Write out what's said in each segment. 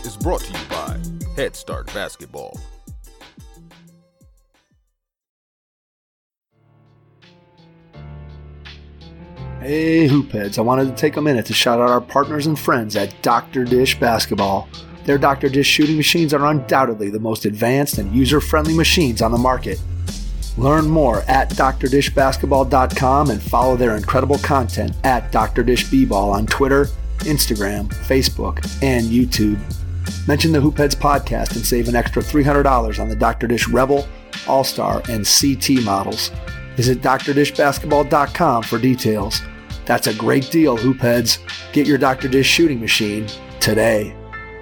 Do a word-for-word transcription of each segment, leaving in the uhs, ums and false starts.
is brought to you by Head Start Basketball. Hey Hoopheads, I wanted to take a minute to shout out our partners and friends at Doctor Dish Basketball. Their Doctor Dish shooting machines are undoubtedly the most advanced and user-friendly machines on the market. Learn more at d r dish basketball dot com and follow their incredible content at Doctor Dish B-Ball on Twitter, Instagram, Facebook, and YouTube. Mention the Hoopheads podcast and save an extra three hundred dollars on the Doctor Dish Rebel, All-Star, and C T models. Visit d r dish basketball dot com for details. That's a great deal, Hoopheads. Get your Doctor Dish shooting machine today.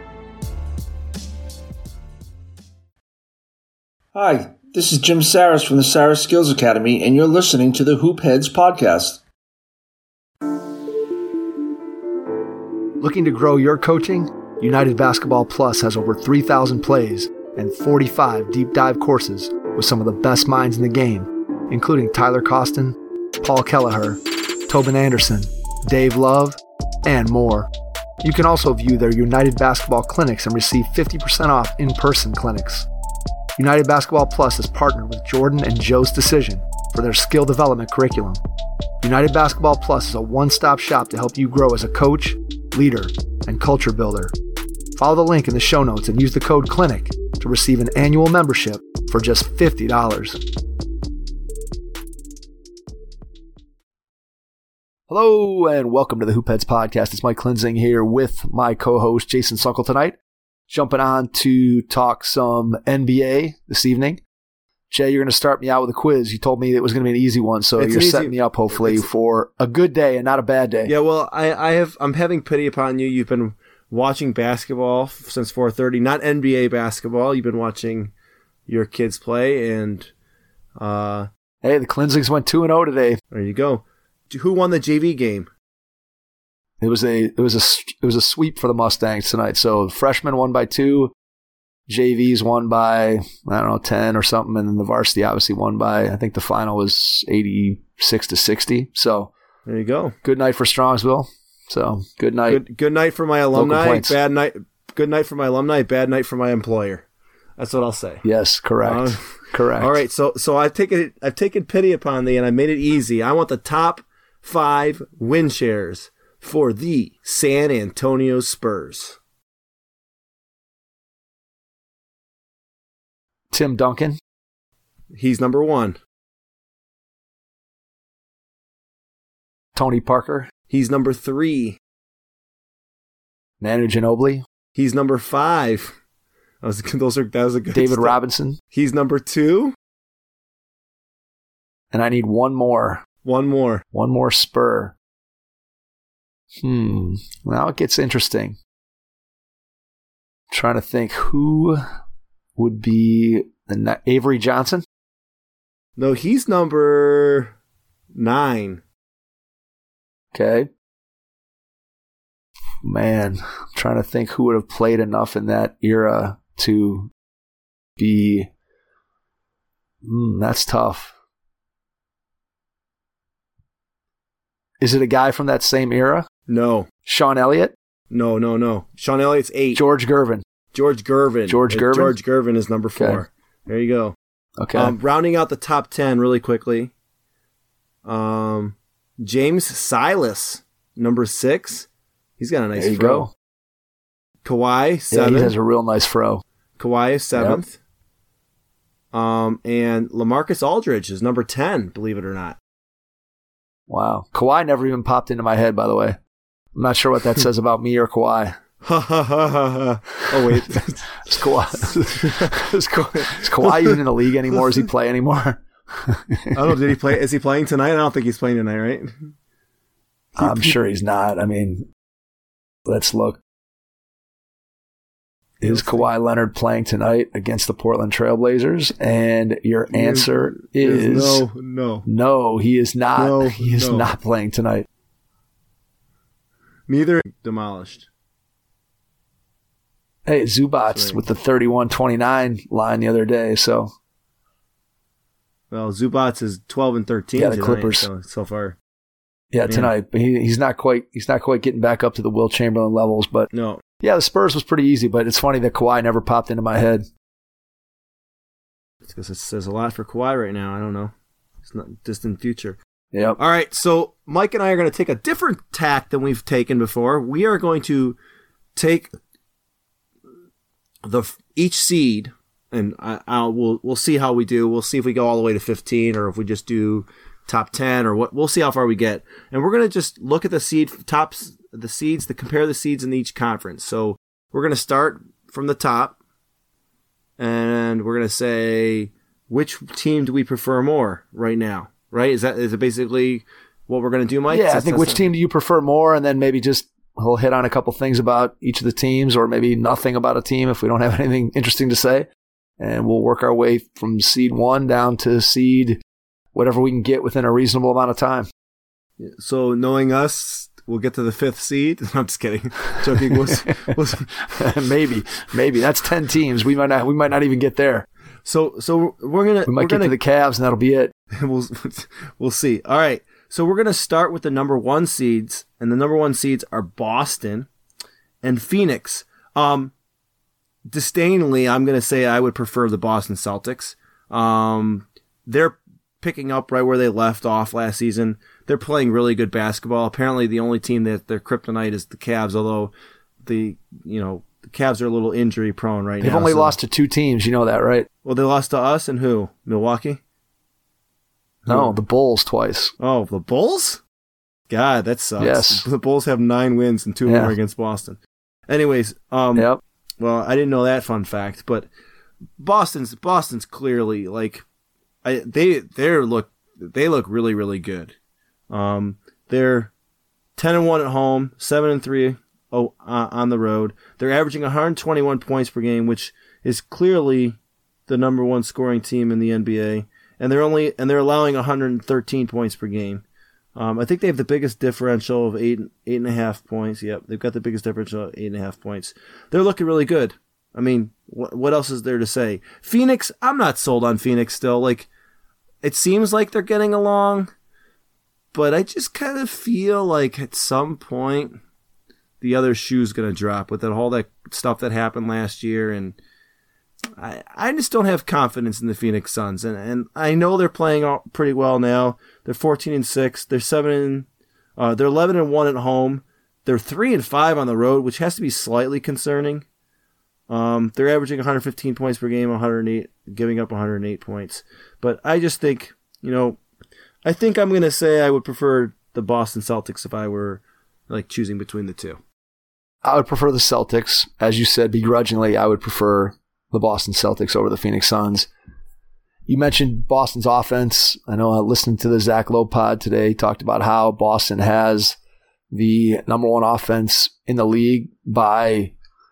Hi, this is Jim Saris from the Saris Skills Academy, and you're listening to the Hoopheads podcast. Looking to grow your coaching? United Basketball Plus has over three thousand plays and forty-five deep dive courses with some of the best minds in the game, including Tyler Costin, Paul Kelleher, Tobin Anderson, Dave Love, and more. You can also view their United Basketball clinics and receive fifty percent off in-person clinics. United Basketball Plus is partnered with Jordan and Joe's Decision for their skill development curriculum. United Basketball Plus is a one-stop shop to help you grow as a coach, leader, and culture builder. Follow the link in the show notes and use the code CLINIC to receive an annual membership for just fifty dollars. Hello and welcome to the Hoopheads podcast. It's Mike Klinzing here with my co-host Jason Sunkle tonight. Jumping on to talk some N B A this evening. Jay, you're going to start me out with a quiz. You told me it was going to be an easy one, so it's you're easy, setting me up hopefully for a good day and not a bad day. Yeah, well, I, I have I'm having pity upon you. You've been watching basketball since four thirty, not N B A basketball. You've been watching your kids play, and uh, hey, the Klinzings went two and oh today. There you go. Who won the J V game? It was a it was a it was a sweep for the Mustangs tonight. So freshmen won by two, J Vs won by I don't know ten or something, and then the varsity obviously won by I think the final was eighty-six to sixty. So there you go. Good night for Strongsville. So good night. Good, good night for my alumni. Bad night. Good night for my alumni. Bad night for my employer. That's what I'll say. Yes, correct. Uh, correct. All right. So so I've taken I've taken pity upon thee, and I made it easy. I want the top five win shares for the San Antonio Spurs. Tim Duncan. He's number one. Tony Parker. He's number three. Manu Ginobili. He's number five. That was, those are, that was a good David start. Robinson. He's number two. And I need one more. One more. One more Spur. Hmm. Now it gets interesting. I'm trying to think who would be the Avery Johnson. No, he's number nine. Okay. Man, I'm trying to think who would have played enough in that era to be. Mm, that's tough. Is it a guy from that same era? No. Sean Elliott? No, no, no. Sean Elliott's eight. George Gervin. George Gervin. George Gervin? George Gervin is number four. Okay. There you go. Okay. Um, rounding out the top ten really quickly. Um, James Silas, number six. He's got a nice there you fro. Go. Kawhi, seven. Yeah, he has a real nice fro. Kawhi is seventh. Yep. Um, and LaMarcus Aldridge is number ten, believe it or not. Wow. Kawhi never even popped into my head, by the way. I'm not sure what that says about me or Kawhi. Ha ha ha ha ha. Oh, wait. is, Kawhi, is, Kawhi, is Kawhi even in the league anymore? Does he play anymore? I don't know. Did he play? Is he playing tonight? I don't think he's playing tonight, right? I'm sure he's not. I mean, let's look. Is Kawhi Leonard playing tonight against the Portland Trailblazers? And your answer is, is no, no. No, he is not. No, he is no. not playing tonight. Neither demolished. Hey, Zubats with the thirty-one twenty-nine line the other day, so. Well, Zubats is twelve and thirteen yeah, the tonight, Clippers. So, so far. Yeah, tonight. But he, he's not quite he's not quite getting back up to the Will Chamberlain levels, but no. Yeah, the Spurs was pretty easy, but it's funny that Kawhi never popped into my head. It's because it says a lot for Kawhi right now. I don't know. It's not distant future. Yep. All right, so Mike and I are going to take a different tack than we've taken before. We are going to take the each seed, and I, I'll we'll we'll see how we do. We'll see if we go all the way to fifteen, or if we just do top ten, or what. We'll see how far we get, and we're going to just look at the seed tops, the seeds, to compare the seeds in each conference. So we're going to start from the top, and we're going to say which team do we prefer more right now. Right? Is that is it basically what we're going to do, Mike? Yeah, I think which team do you prefer more, and then maybe just we'll hit on a couple things about each of the teams, or maybe nothing about a team if we don't have anything interesting to say, and we'll work our way from seed one down to seed whatever we can get within a reasonable amount of time. So knowing us, we'll get to the fifth seed. I'm just kidding. Joking. We'll, we'll, maybe, maybe that's ten teams. We might not. We might not even get there. So, so we're gonna we might we're get gonna, to the Cavs, and that'll be it. We'll we'll see. All right. So we're gonna start with the number one seeds, and the number one seeds are Boston and Phoenix. Um, disdainfully, I'm gonna say I would prefer the Boston Celtics. Um, they're picking up right where they left off last season. They're playing really good basketball. Apparently, the only team that their kryptonite is the Cavs, although the you know. The Cavs are a little injury prone right They've now. They've only so. lost to two teams. You know that, right? Well, they lost to us and who? Milwaukee? No, who? the Bulls twice. Oh, the Bulls? God, that sucks. Yes. The Bulls have nine wins and two yeah. more against Boston. Anyways, um, yep. well, I didn't know that fun fact, but Boston's Boston's clearly like I they they look they look really really good. Um, they're ten and one at home, seven and three. Oh, uh, on the road. They're averaging one hundred twenty-one points per game, which is clearly the number one scoring team in the N B A. And they're only and they're allowing one hundred thirteen points per game. Um, I think they have the biggest differential of eight eight and a half points. Yep, they've got the biggest differential of eight and a half points. They're looking really good. I mean, wh- what else is there to say? Phoenix, I'm not sold on Phoenix still. Like, it seems like they're getting along, but I just kind of feel like at some point the other shoe's going to drop with that, all that stuff that happened last year. And I I just don't have confidence in the Phoenix Suns. And and I know they're playing all pretty well now. They're fourteen and six. They're seven and, uh, they're eleven and one at home. They're three and five on the road, which has to be slightly concerning. Um, they're averaging one hundred fifteen points per game, one hundred eight, giving up one hundred eight points. But I just think, you know, I think I'm going to say I would prefer the Boston Celtics if I were like choosing between the two. I would prefer the Celtics. As you said, begrudgingly, I would prefer the Boston Celtics over the Phoenix Suns. You mentioned Boston's offense. I know I listened to the Zach Lowe pod today, talked about how Boston has the number one offense in the league by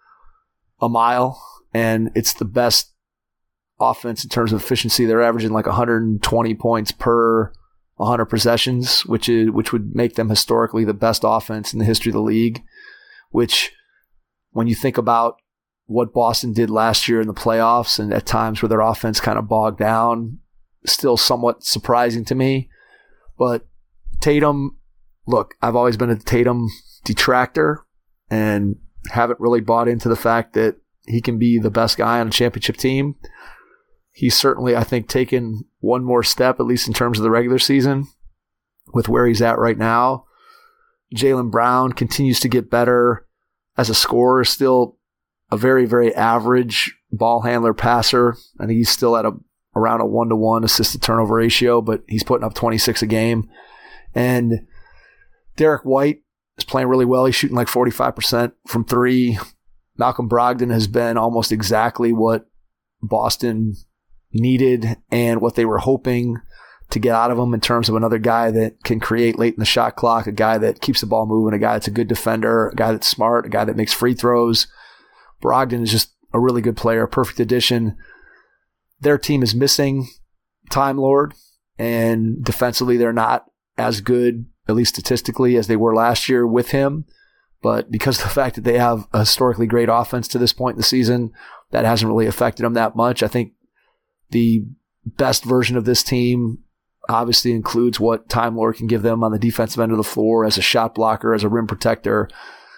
a mile, and it's the best offense in terms of efficiency. They're averaging like one hundred twenty points per one hundred possessions, which is which would make them historically the best offense in the history of the league. Which, when you think about what Boston did last year in the playoffs and at times where their offense kind of bogged down, still somewhat surprising to me. But Tatum, look, I've always been a Tatum detractor and haven't really bought into the fact that he can be the best guy on a championship team. He's certainly, I think, taken one more step, at least in terms of the regular season, with where he's at right now. Jaylen Brown continues to get better as a scorer, still a very, very average ball handler passer. I think he's still at a around a one-to-one assist-to-turnover ratio, but he's putting up twenty-six a game. And Derek White is playing really well. He's shooting like forty-five percent from three. Malcolm Brogdon has been almost exactly what Boston needed and what they were hoping to get out of him in terms of another guy that can create late in the shot clock, a guy that keeps the ball moving, a guy that's a good defender, a guy that's smart, a guy that makes free throws. Brogdon is just a really good player, a perfect addition. Their team is missing Time Lord, and defensively they're not as good, at least statistically, as they were last year with him. But because of the fact that they have a historically great offense to this point in the season, that hasn't really affected them that much. I think the best version of this team obviously includes what Time Lord can give them on the defensive end of the floor as a shot blocker, as a rim protector,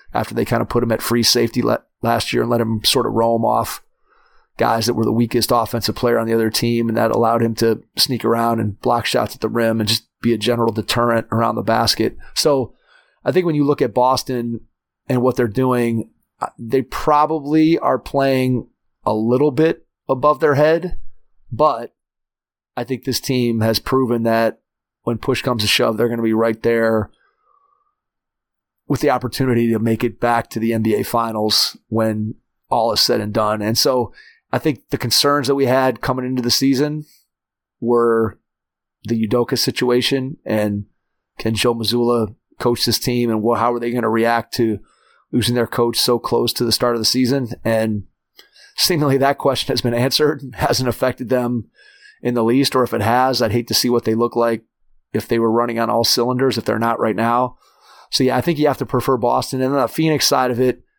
after they kind of put him at free safety le- last year and let him sort of roam off guys that were the weakest offensive player on the other team, and that allowed him to sneak around and block shots at the rim and just be a general deterrent around the basket. So I think when you look at Boston and what they're doing, they probably are playing a little bit above their head, but I think this team has proven that when push comes to shove, they're going to be right there with the opportunity to make it back to the N B A Finals when all is said and done. And so I think the concerns that we had coming into the season were the Udoka situation and can Joe Mazzulla coach this team, and how are they going to react to losing their coach so close to the start of the season? And seemingly that question has been answered, hasn't affected them in the least, or if it has, I'd hate to see what they look like if they were running on all cylinders, if they're not right now. So yeah, I think you have to prefer Boston. And on the Phoenix side of it,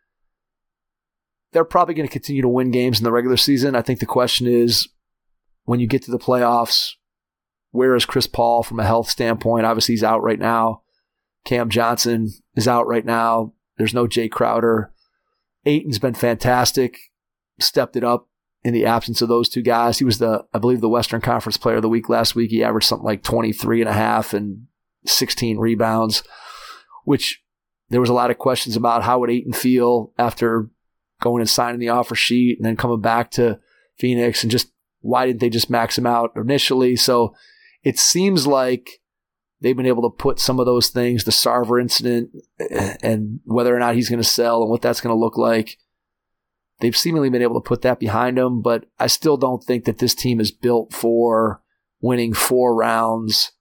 they're probably going to continue to win games in the regular season. I think the question is, when you get to the playoffs, where is Chris Paul from a health standpoint? Obviously, he's out right now. Cam Johnson is out right now. There's no Jay Crowder. Ayton's been fantastic, stepped it up in the absence of those two guys. He was the, I believe, the Western Conference Player of the Week last week. He averaged something like twenty-three and a half and sixteen rebounds, which there was a lot of questions about how would Ayton feel after going and signing the offer sheet and then coming back to Phoenix, and just why didn't they just max him out initially? So it seems like they've been able to put some of those things, the Sarver incident and whether or not he's going to sell and what that's going to look like, they've seemingly been able to put that behind them. But I still don't think that this team is built for winning four rounds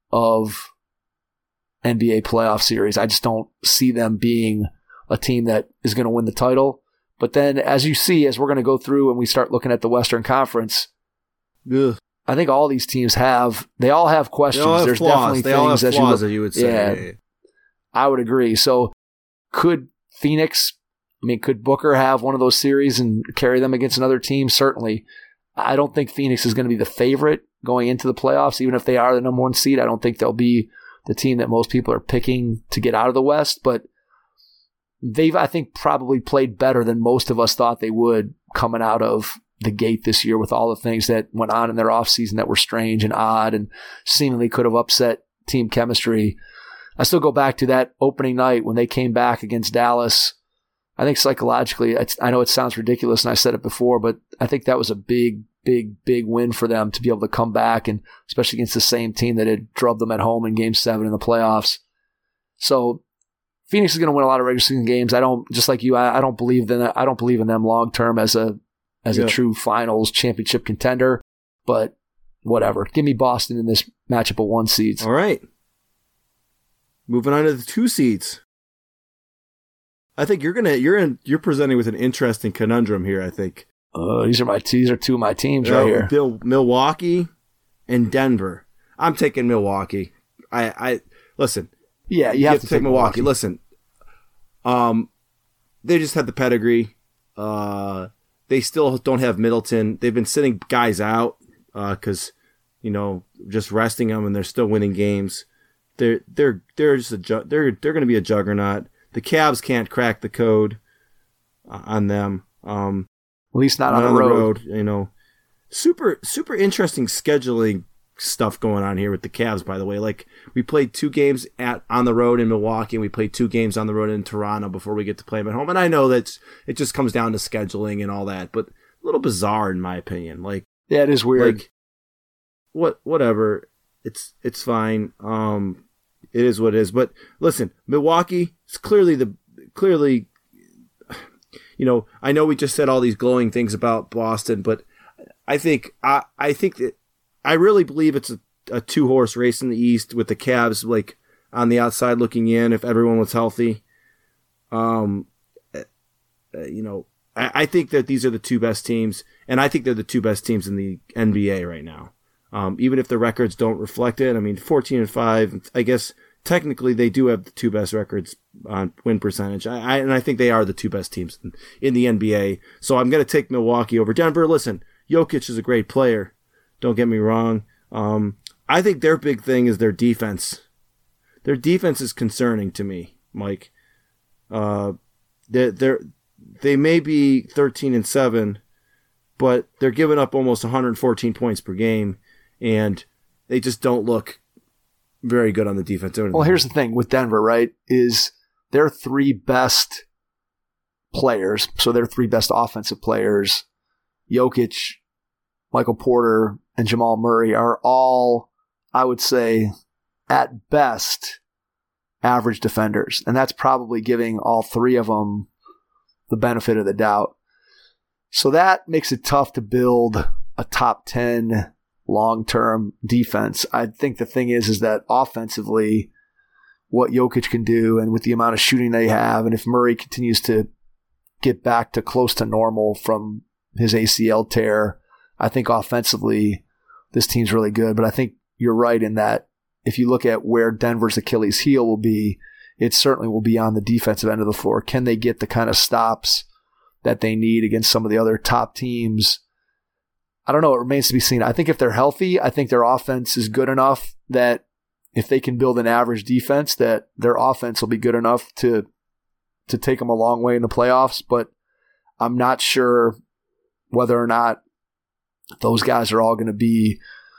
of N B A playoff series. I just don't see them being a team that is going to win the title. But then, as you see, as we're going to go through and we start looking at the Western Conference, Ugh. I think all these teams have, they all have questions. They all have There's flaws. definitely they things all have as flaws, you, look, as you would say. Yeah, I would agree. So could Phoenix, I mean, could Booker have one of those series and carry them against another team? Certainly. I don't think Phoenix is going to be the favorite going into the playoffs, even if they are the number one seed. I don't think they'll be the team that most people are picking to get out of the West, but they've, I think, probably played better than most of us thought they would coming out of the gate this year with all the things that went on in their offseason that were strange and odd and seemingly could have upset team chemistry. I still go back to that opening night when they came back against Dallas. I think psychologically, it's, I know it sounds ridiculous and I said it before, but I think that was a big, big, big win for them to be able to come back, and especially against the same team that had drubbed them at home in game seven in the playoffs. So Phoenix is going to win a lot of regular season games. I don't, just like you, I, I don't believe in I don't believe in them long term as a as yeah. a true finals championship contender. But whatever, give me Boston in this matchup of one seeds. All right, moving on to the two seeds. I think you're gonna you're in you're presenting with an interesting conundrum here. I think uh, these are my these are two of my teams uh, right here. Bill, Milwaukee and Denver. I'm taking Milwaukee. I I listen. Yeah, you, you have, have to to take Milwaukee. Milwaukee. Listen, um, they just had the pedigree. Uh, they still don't have Middleton. They've been sitting guys out because uh, you know, just resting them, and they're still winning games. They're they're they're just a ju- they're they're going to be a juggernaut. The Cavs can't crack the code uh, on them. Um, At least not, not on, on the the road. road. You know, super super interesting scheduling stuff going on here with the Cavs, by the way. Like, we played two games at on the road in Milwaukee, and we played two games on the road in Toronto before we get to play them at home. And I know that it just comes down to scheduling and all that, but a little bizarre in my opinion. Like, yeah, it is weird. Like, what, whatever. It's it's fine. Um, it is what it is. But listen, Milwaukee is clearly the clearly. You know, I know we just said all these glowing things about Boston, but I think I I think that. I really believe it's a, a two-horse race in the East with the Cavs like on the outside looking in if everyone was healthy. Um, uh, you know, I, I think that these are the two best teams, and I think they're the two best teams in the N B A right now. Um, even if the records don't reflect it. I mean, fourteen and five, I guess technically they do have the two best records on win percentage. I, I and I think they are the two best teams in, in the N B A. So I'm going to take Milwaukee over Denver. Listen, Jokic is a great player. Don't get me wrong. Um, I think their big thing is their defense. Their defense is concerning to me, Mike. Uh, They're, they're, they may be thirteen and seven, but they're giving up almost one hundred fourteen points per game, and they just don't look very good on the defensive end. Well, here's the thing with Denver, right, is their three best players, so their three best offensive players, Jokic, Michael Porter, and Jamal Murray, are all, I would say, at best, average defenders. And that's probably giving all three of them the benefit of the doubt. So that makes it tough to build a top ten long-term defense. I think the thing is, is that offensively, what Jokic can do, and with the amount of shooting they have, and if Murray continues to get back to close to normal from his A C L tear, I think offensively this team's really good. But I think you're right in that if you look at where Denver's Achilles heel will be, it certainly will be on the defensive end of the floor. Can they get the kind of stops that they need against some of the other top teams? I don't know. It remains to be seen. I think if they're healthy, I think their offense is good enough that if they can build an average defense, that their offense will be good enough to to take them a long way in the playoffs. But I'm not sure whether or not those guys are all going to be,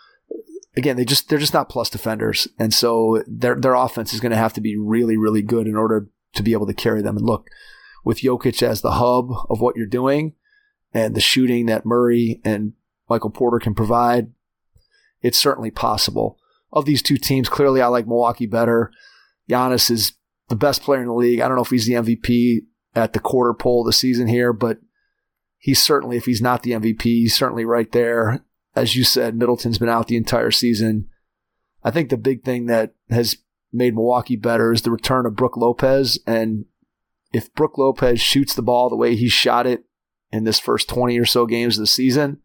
again, they just, they're just not plus defenders. And so their their offense is going to have to be really, really good in order to be able to carry them. And look, with Jokic as the hub of what you're doing and the shooting that Murray and Michael Porter can provide, it's certainly possible. Of these two teams, clearly I like Milwaukee better. Giannis is the best player in the league. I don't know if he's the M V P at the quarter pole of the season here, but he's certainly, if he's not the M V P, he's certainly right there. As you said, Middleton's been out the entire season. I think the big thing that has made Milwaukee better is the return of Brook Lopez. And if Brook Lopez shoots the ball the way he shot it in this first twenty or so games of the season,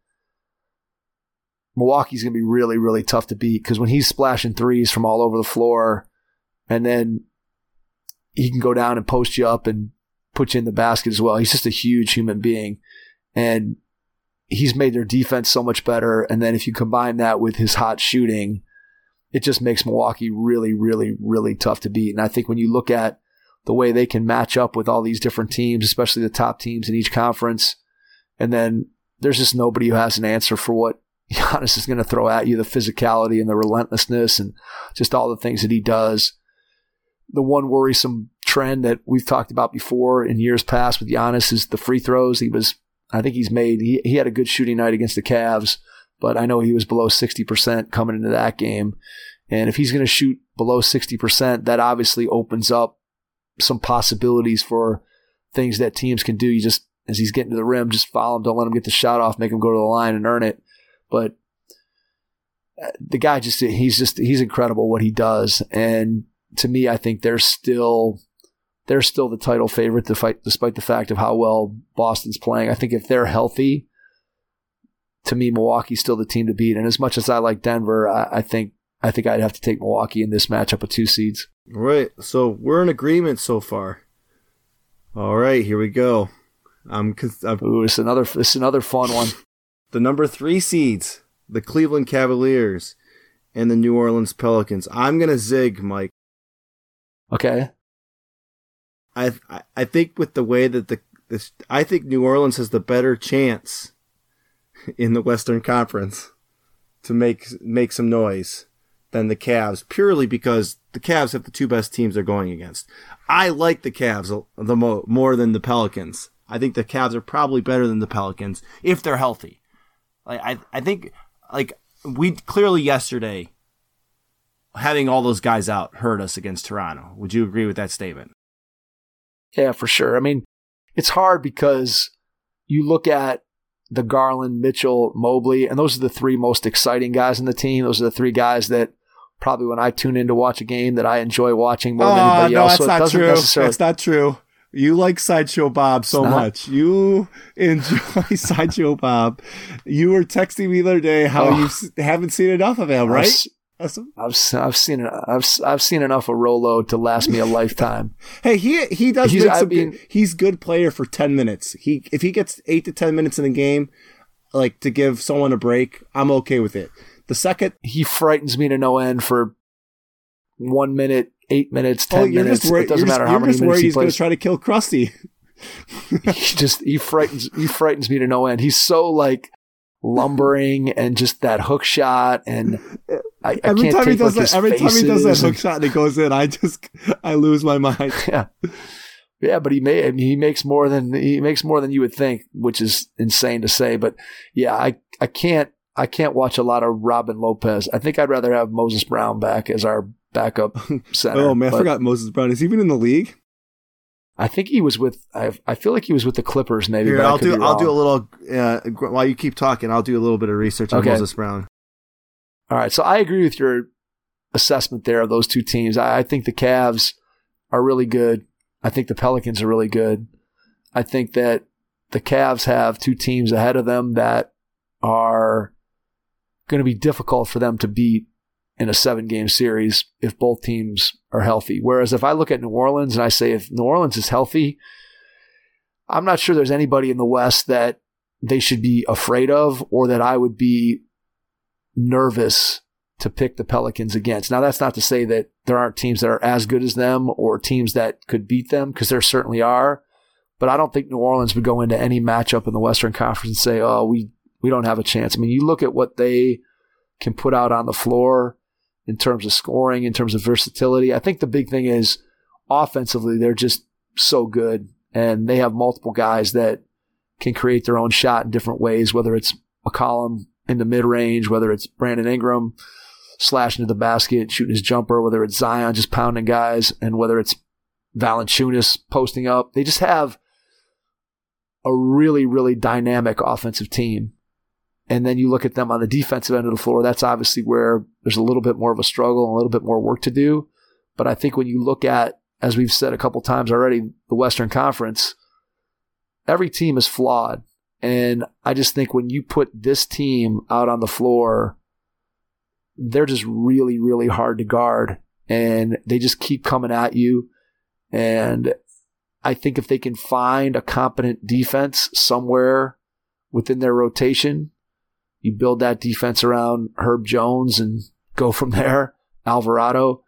Milwaukee's going to be really, really tough to beat, because when he's splashing threes from all over the floor, and then he can go down and post you up and put you in the basket as well. He's just a huge human being, and he's made their defense so much better. And then if you combine that with his hot shooting, it just makes Milwaukee really, really, really tough to beat. And I think when you look at the way they can match up with all these different teams, especially the top teams in each conference, and then there's just nobody who has an answer for what Giannis is going to throw at you, the physicality and the relentlessness and just all the things that he does. The one worrisome trend that we've talked about before in years past with Giannis is the free throws. He was, I think he's made, he, he had a good shooting night against the Cavs, but I know he was below sixty percent coming into that game. And if he's going to shoot below sixty percent, that obviously opens up some possibilities for things that teams can do. You just, as he's getting to the rim, just follow him, don't let him get the shot off, make him go to the line and earn it. But the guy just, he's just, he's incredible what he does. And to me, I think they're still, they're still the title favorite to fight, despite the fact of how well Boston's playing. I think if they're healthy, to me, Milwaukee's still the team to beat. And as much as I like Denver, I, I think, I think I'd have to take Milwaukee in this matchup of two seeds. All right. So we're in agreement so far. All right, here we go. I'm, I'm Ooh, it's another, it's another fun one. The number three seeds, the Cleveland Cavaliers and the New Orleans Pelicans. I'm going to zig, Mike. Okay. I I think with the way that the this, I think New Orleans has the better chance in the Western Conference to make make some noise than the Cavs, purely because the Cavs have the two best teams they're going against. I like the Cavs the mo- more than the Pelicans. I think the Cavs are probably better than the Pelicans if they're healthy. Like I I think like we clearly yesterday, having all those guys out hurt us against Toronto. Would you agree with that statement? Yeah, for sure. I mean, it's hard because you look at the Garland, Mitchell, Mobley, and those are the three most exciting guys in the team. Those are the three guys that probably when I tune in to watch a game that I enjoy watching more oh, than anybody no, else. That's so not true. Necessarily... That's not true. You like Sideshow Bob so much. You enjoy Sideshow Bob. You were texting me the other day how oh. you haven't seen enough of him, right? I've, I've, I've seen I've I've seen enough of Rolo to last me a lifetime. Hey, he he does he's, make some. I mean, good, he's good player for ten minutes. He if he gets eight to ten minutes in a game, like to give someone a break, I'm okay with it. The second he frightens me to no end for one minute, eight minutes, ten oh, you're minutes. Just worried, it doesn't just, matter how many minutes he he's plays. He's going to try to kill Krusty. he just he frightens he frightens me to no end. He's so like lumbering and just that hook shot, and I, I every can't time take he does like that, every time he does that hook and, shot and it goes in, I just I lose my mind. Yeah, yeah, but he may I mean, he makes more than he makes more than you would think, which is insane to say. But yeah, I I can't I can't watch a lot of Robin Lopez. I think I'd rather have Moses Brown back as our backup center. Oh man, I but forgot Moses Brown. Is he even in the league? I think he was with. I I feel like he was with the Clippers. Maybe. Here, but I'll could do. be I'll wrong. do a little. Uh, while you keep talking, I'll do a little bit of research on Okay. Moses Brown. All right, so I agree with your assessment there of those two teams. I, I think the Cavs are really good. I think the Pelicans are really good. I think that the Cavs have two teams ahead of them that are going to be difficult for them to beat in a seven-game series if both teams are healthy. Whereas if I look at New Orleans and I say if New Orleans is healthy, I'm not sure there's anybody in the West that they should be afraid of or that I would be nervous to pick the Pelicans against. Now, that's not to say that there aren't teams that are as good as them or teams that could beat them, because there certainly are. But I don't think New Orleans would go into any matchup in the Western Conference and say, oh, we, we don't have a chance. I mean, you look at what they can put out on the floor in terms of scoring, in terms of versatility. I think the big thing is offensively, they're just so good, and they have multiple guys that can create their own shot in different ways, whether it's McCollum in the mid-range, whether it's Brandon Ingram slashing to the basket, shooting his jumper, whether it's Zion just pounding guys, and whether it's Valanciunas posting up. They just have a really, really dynamic offensive team. And then you look at them on the defensive end of the floor, that's obviously where there's a little bit more of a struggle and a little bit more work to do. But I think when you look at, as we've said a couple times already, the Western Conference, every team is flawed. And I just think when you put this team out on the floor, they're just really, really hard to guard. And they just keep coming at you. And I think if they can find a competent defense somewhere within their rotation, you build that defense around Herb Jones and go from there, Alvarado.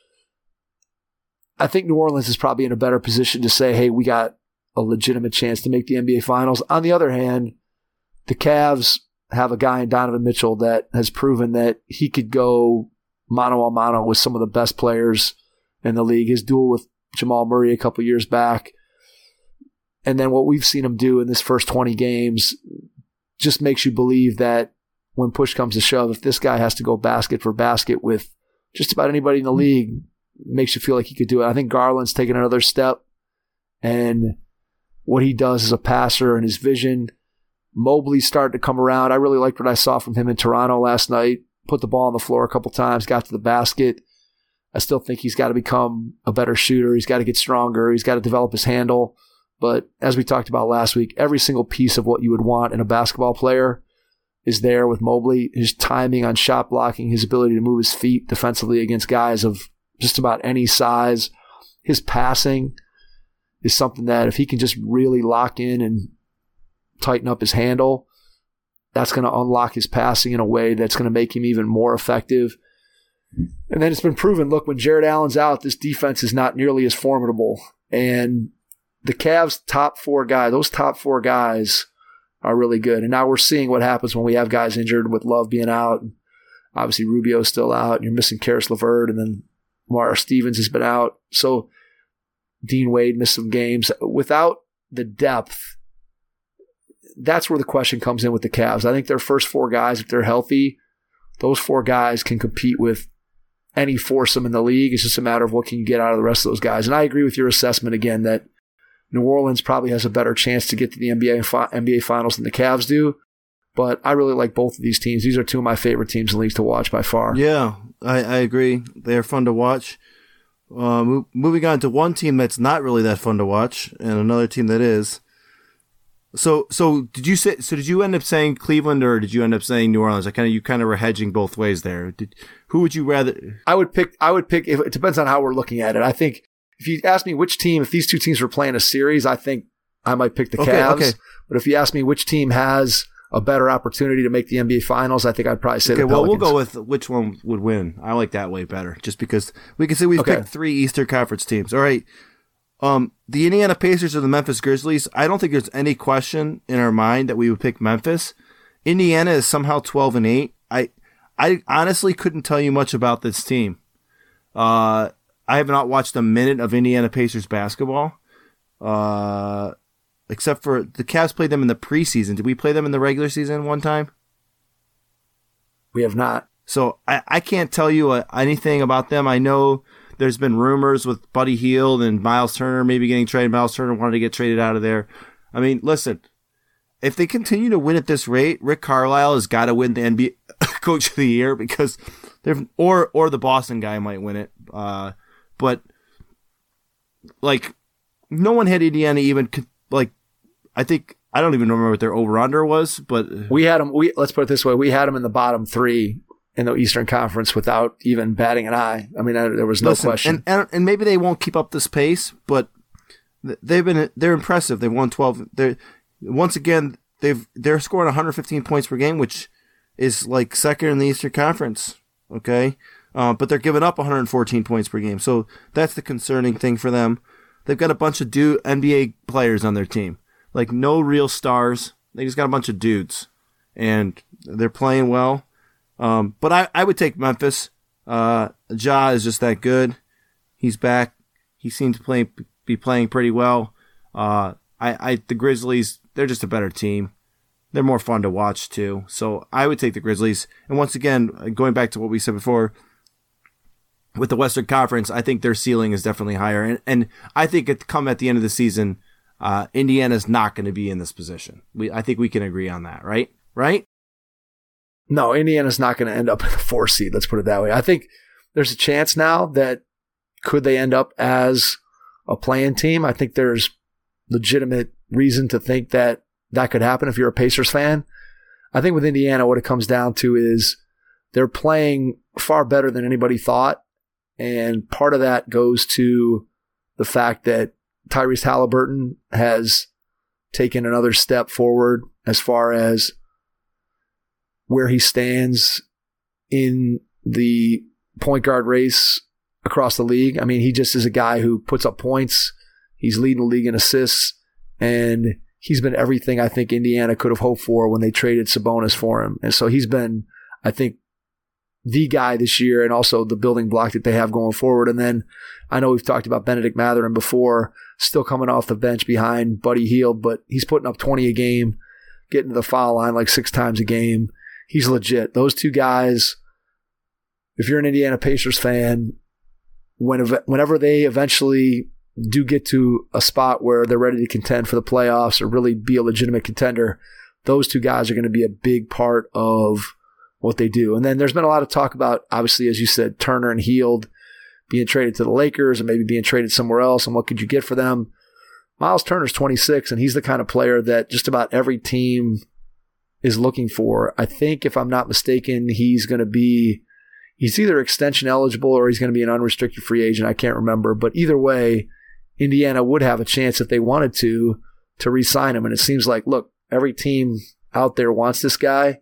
I think New Orleans is probably in a better position to say, hey, we got a legitimate chance to make the N B A Finals. On the other hand, the Cavs have a guy in Donovan Mitchell that has proven that he could go mano a mano with some of the best players in the league. His duel with Jamal Murray a couple years back. And then what we've seen him do in this first twenty games just makes you believe that when push comes to shove, if this guy has to go basket for basket with just about anybody in the league, it makes you feel like he could do it. I think Garland's taken another step, and what he does as a passer and his vision. Mobley's starting to come around. I really liked what I saw from him in Toronto last night. Put the ball on the floor a couple times, got to the basket. I still think he's got to become a better shooter. He's got to get stronger. He's got to develop his handle. But as we talked about last week, every single piece of what you would want in a basketball player is there with Mobley. His timing on shot blocking, his ability to move his feet defensively against guys of just about any size. His passing is something that if he can just really lock in and tighten up his handle, that's going to unlock his passing in a way that's going to make him even more effective. And then it's been proven, look, when Jared Allen's out, this defense is not nearly as formidable. And the Cavs' top four guys, those top four guys are really good. And now we're seeing what happens when we have guys injured, with Love being out. Obviously, Rubio's still out. And you're missing Karis LeVert, and then Mara Stevens has been out. So Dean Wade missed some games. Without the depth, that's where the question comes in with the Cavs. I think their first four guys, if they're healthy, those four guys can compete with any foursome in the league. It's just a matter of what can you get out of the rest of those guys. And I agree with your assessment again that New Orleans probably has a better chance to get to the N B A N B A Finals than the Cavs do. But I really like both of these teams. These are two of my favorite teams in the league to watch by far. Yeah, I, I agree. They're fun to watch. Uh, mo- moving on to one team that's not really that fun to watch, and another team that is. So, so did you say? So, did you end up saying Cleveland, or did you end up saying New Orleans? I kind of, you kind of were hedging both ways there. Did, who would you rather? I would pick. I would pick. If, it depends on how we're looking at it. I think if you ask me which team, if these two teams were playing a series, I think I might pick the okay, Cavs. Okay. But if you ask me which team has a better opportunity to make the N B A Finals, I think I'd probably say okay, the well, Pelicans. we'll go with which one would win. I like that way better, just because we can say we've okay. picked three Eastern Conference teams. All right. Um, the Indiana Pacers or the Memphis Grizzlies, I don't think there's any question in our mind that we would pick Memphis. Indiana is somehow twelve and eight. I I honestly couldn't tell you much about this team. Uh, I have not watched a minute of Indiana Pacers basketball, uh, except for the Cavs played them in the preseason. Did we play them in the regular season one time? We have not. So I, I can't tell you uh, anything about them. I know there's been rumors with Buddy Hield and Miles Turner maybe getting traded. Miles Turner wanted to get traded out of there. I mean, listen, if they continue to win at this rate, Rick Carlisle has got to win the N B A Coach of the Year because they're or or the Boston guy might win it. Uh, but like, no one had Indiana even like. I think I don't even remember what their over under was, but we had them. We let's put it this way: we had them in the bottom three in the Eastern Conference without even batting an eye. I mean, I, there was no listen, question. And, and and maybe they won't keep up this pace, but they've been they're impressive. They've won twelve. They're once again they've they're scoring one hundred fifteen points per game, which is like second in the Eastern Conference. Okay, uh, but they're giving up one hundred fourteen points per game, so that's the concerning thing for them. They've got a bunch of dude N B A players on their team, like no real stars. They just got a bunch of dudes, and they're playing well. Um, but I, I would take Memphis. Uh, Ja is just that good. He's back. He seems to play, be playing pretty well. Uh, I, I, the Grizzlies, they're just a better team. They're more fun to watch too. So I would take the Grizzlies. And once again, going back to what we said before, with the Western Conference, I think their ceiling is definitely higher. And, and I think it come at the end of the season, uh, Indiana's not going to be in this position. We, I think we can agree on that, right? Right? No, Indiana's not going to end up in the four seed. Let's put it that way. I think there's a chance now that could they end up as a play-in team. I think there's legitimate reason to think that that could happen if you're a Pacers fan. I think with Indiana, what it comes down to is they're playing far better than anybody thought. And part of that goes to the fact that Tyrese Halliburton has taken another step forward as far as where he stands in the point guard race across the league. I mean, he just is a guy who puts up points. He's leading the league in assists, and he's been everything I think Indiana could have hoped for when they traded Sabonis for him. And so he's been, I think, the guy this year and also the building block that they have going forward. And then I know we've talked about Benedict Mathurin before, still coming off the bench behind Buddy Hield, but he's putting up twenty a game, getting to the foul line like six times a game. He's legit. Those two guys, if you're an Indiana Pacers fan, when, whenever they eventually do get to a spot where they're ready to contend for the playoffs or really be a legitimate contender, those two guys are going to be a big part of what they do. And then there's been a lot of talk about, obviously, as you said, Turner and Hield being traded to the Lakers and maybe being traded somewhere else, and what could you get for them? Miles Turner's twenty-six, and he's the kind of player that just about every team is looking for. I think, if I'm not mistaken, he's going to be, he's either extension eligible or he's going to be an unrestricted free agent. I can't remember. But either way, Indiana would have a chance if they wanted to, to re-sign him. And it seems like, look, every team out there wants this guy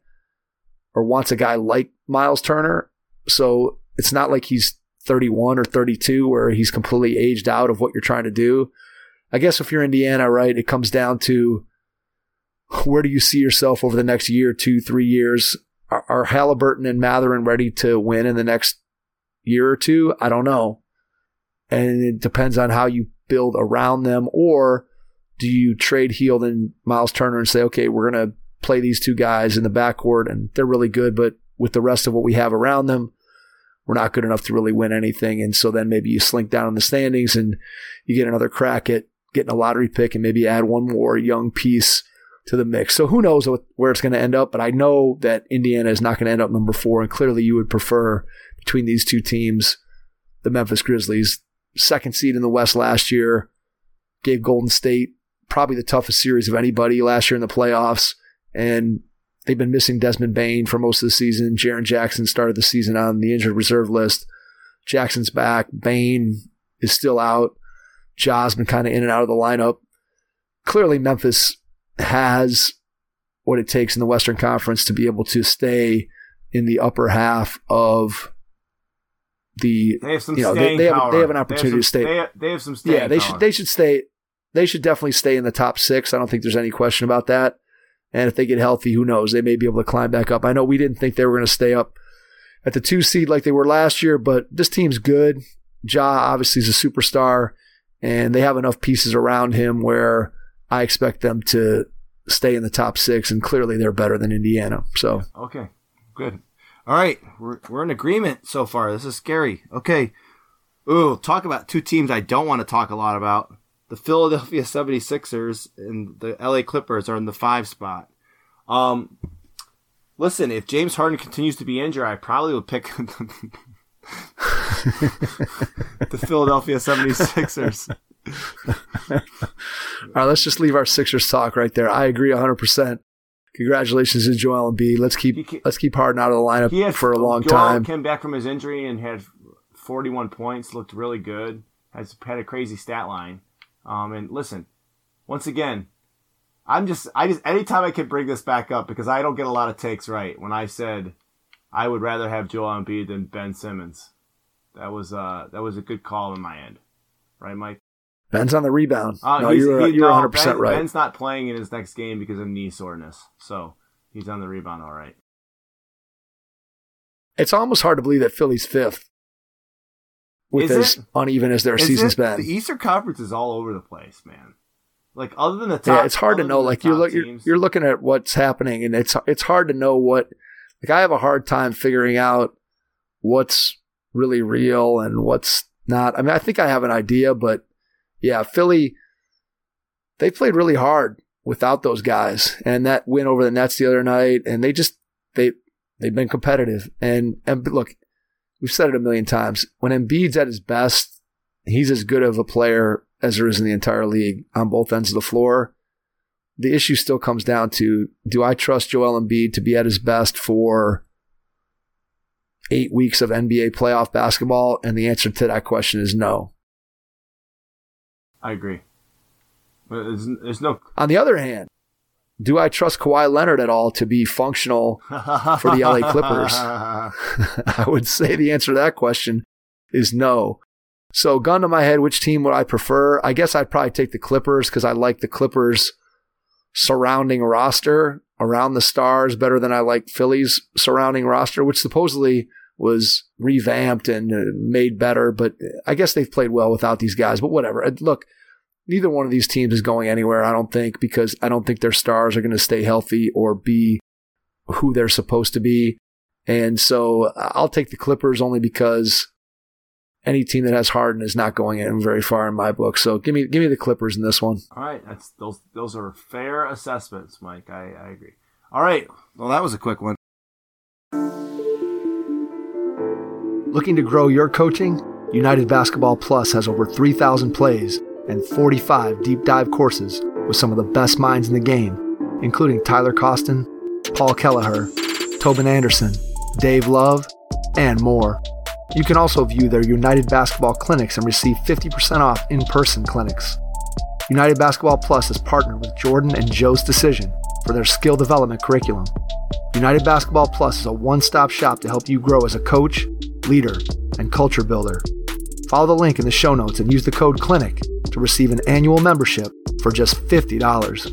or wants a guy like Miles Turner. So it's not like he's thirty-one or thirty-two where he's completely aged out of what you're trying to do. I guess if you're Indiana, right, it comes down to where do you see yourself over the next year, two, three years? Are, are Halliburton and Mathurin ready to win in the next year or two? I don't know. And it depends on how you build around them. Or do you trade Hield and Miles Turner and say, okay, we're going to play these two guys in the backcourt and they're really good, but with the rest of what we have around them, we're not good enough to really win anything. And so then maybe you slink down in the standings and you get another crack at getting a lottery pick and maybe add one more young piece to the mix. So who knows what, where it's going to end up, but I know that Indiana is not going to end up number four, and clearly you would prefer between these two teams, the Memphis Grizzlies, second seed in the West last year, gave Golden State probably the toughest series of anybody last year in the playoffs, and they've been missing Desmond Bane for most of the season. Jaren Jackson started the season on the injured reserve list. Jackson's back. Bane is still out. Ja's been kind of in and out of the lineup. Clearly Memphis has what it takes in the Western Conference to be able to stay in the upper half of the they have some you know staying they, they power. have they have an opportunity some, to stay. They have, they have some staying yeah, they power. should they should stay. They should definitely stay in the top six. I don't think there's any question about that. And if they get healthy, who knows? They may be able to climb back up. I know we didn't think they were going to stay up at the two seed like they were last year, but this team's good. Ja obviously is a superstar, and they have enough pieces around him where I expect them to stay in the top six, and clearly they're better than Indiana. So okay, good. All right, we're we're in agreement so far. This is scary. Okay. Ooh, talk about two teams I don't want to talk a lot about. The Philadelphia seventy-sixers and the L A Clippers are in the five spot. Um, listen, if James Harden continues to be injured, I probably would pick the Philadelphia seventy-sixers. All right, let's just leave our Sixers talk right there. I agree one hundred percent. Congratulations to Joel Embiid. Let's keep can, let's keep Harden out of the lineup he had, for a long Joel time. Came back from his injury and had forty-one points. Looked really good. Has had a crazy stat line. Um, and listen, once again, I'm just I just anytime I can bring this back up because I don't get a lot of takes right. When I said I would rather have Joel Embiid than Ben Simmons, that was uh that was a good call on my end, right, Mike? Ben's on the rebound. Uh, no, he's, you're, he, you're no, one hundred percent ben, right. Ben's not playing in his next game because of knee soreness, so he's on the rebound all right. It's almost hard to believe that Philly's fifth with Is as it? uneven as their Is season's it? been. The Eastern Conference is all over the place, man. Like other than the top, yeah, it's hard to other know. than the Like you're, top look, you're teams- you're looking at what's happening, and it's it's hard to know what. Like I have a hard time figuring out what's really real and what's not. I mean, I think I have an idea, but yeah, Philly. They played really hard without those guys, and that win over the Nets the other night, and they just they they've been competitive. And and look, we've said it a million times. When Embiid's at his best, he's as good of a player as there is in the entire league on both ends of the floor. The issue still comes down to: do I trust Joel Embiid to be at his best for eight weeks of N B A playoff basketball? And the answer to that question is no. I agree. There's, there's no. On the other hand, do I trust Kawhi Leonard at all to be functional for the L A Clippers? I would say the answer to that question is no. So, gun to my head, which team would I prefer? I guess I'd probably take the Clippers because I like the Clippers' surrounding roster around the stars better than I like Philly's surrounding roster, which supposedly was revamped and made better. But I guess they've played well without these guys. But whatever. Look. Neither one of these teams is going anywhere, I don't think, because I don't think their stars are going to stay healthy or be who they're supposed to be. And so I'll take the Clippers only because any team that has Harden is not going in very far in my book. So give me give me the Clippers in this one. All right, that's those those are fair assessments, Mike. I, I agree. All right, well that was a quick one. Looking to grow your coaching? United Basketball Plus has over three thousand plays and forty-five deep dive courses with some of the best minds in the game, including Tyler Costin, Paul Kelleher, Tobin Anderson, Dave Love, and more. You can also view their United Basketball clinics and receive fifty percent off in-person clinics. United Basketball Plus has partnered with Jordan and Joe's Decision for their skill development curriculum. United Basketball Plus is a one-stop shop to help you grow as a coach, leader, and culture builder. Follow the link in the show notes and use the code CLINIC to receive an annual membership for just fifty dollars.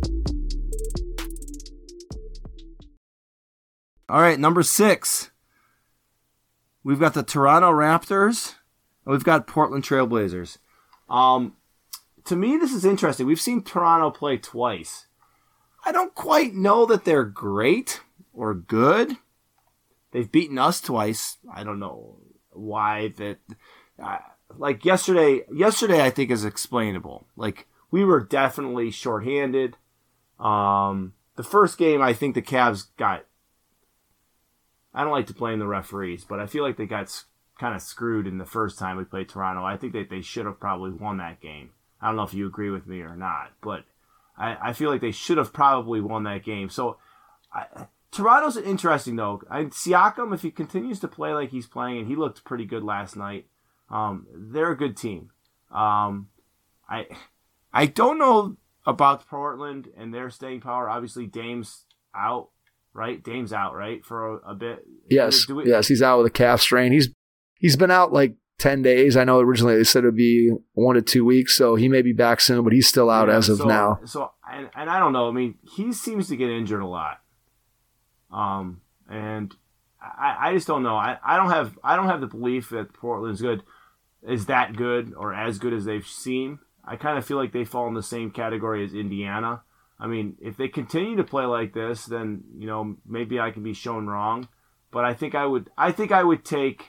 All right, number six. We've got the Toronto Raptors, and we've got Portland Trailblazers. Um, to me, this is interesting. We've seen Toronto play twice. I don't quite know that they're great or good. They've beaten us twice. I don't know why that... Uh, like yesterday, yesterday I think is explainable. Like we were definitely shorthanded. Um, the first game, I think the Cavs got. I don't like to blame the referees, but I feel like they got kind of screwed in the first time we played Toronto. I think that they should have probably won that game. I don't know if you agree with me or not, but I, I feel like they should have probably won that game. So I, Toronto's interesting though. I, Siakam, if he continues to play like he's playing, and he looked pretty good last night. Um, they're a good team. Um, I I don't know about Portland and their staying power. Obviously, Dame's out, right? Dame's out, right, for a, a bit. Yes, Do we, yes, he's out with a calf strain. He's he's been out like ten days. I know originally they said it would be one to two weeks, so he may be back soon, but he's still out yeah, as of so, now. So, and, and I don't know. I mean, he seems to get injured a lot. Um, and I, I just don't know. I, I don't have I don't have the belief that Portland's good is that good or as good as they've seen. I kind of feel like they fall in the same category as Indiana. I mean, if they continue to play like this, then you know maybe I can be shown wrong. But I think I would I think I would take.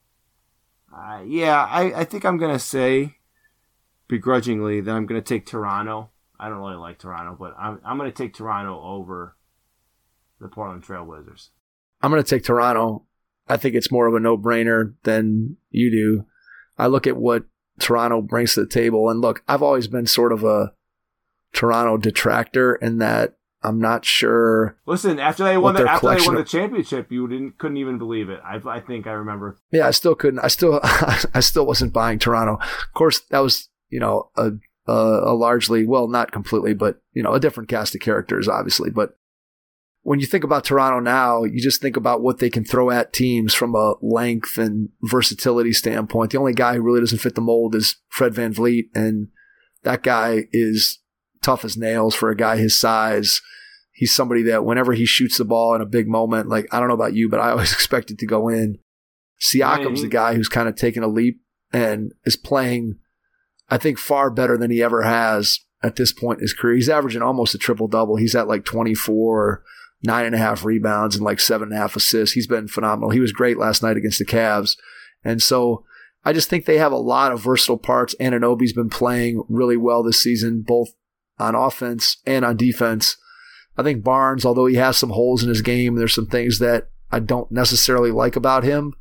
Uh, yeah, I, I think I'm going to say, begrudgingly, that I'm going to take Toronto. I don't really like Toronto, but I'm I'm going to take Toronto over the Portland Trail Blazers. I'm going to take Toronto. I think it's more of a no-brainer than you do. I look at what Toronto brings to the table, and look, I've always been sort of a Toronto detractor in that I'm not sure. Listen, after they won the after they won the championship, you didn't couldn't even believe it. I I think I remember. Yeah, I still couldn't. I still I still wasn't buying Toronto. Of course, that was you know a, a a largely well, not completely, but you know a different cast of characters, obviously. But when you think about Toronto now, you just think about what they can throw at teams from a length and versatility standpoint. The only guy who really doesn't fit the mold is Fred VanVleet, and that guy is tough as nails for a guy his size. He's somebody that whenever he shoots the ball in a big moment, like I don't know about you, but I always expect it to go in. Siakam's the guy who's kind of taken a leap and is playing, I think, far better than he ever has at this point in his career. He's averaging almost a triple-double. He's at like twenty-four, nine and a half rebounds and like seven and a half assists. He's been phenomenal. He was great last night against the Cavs. And so I just think they have a lot of versatile parts. Anunoby's been playing really well this season, both on offense and on defense. I think Barnes, although he has some holes in his game, there's some things that I don't necessarily like about him.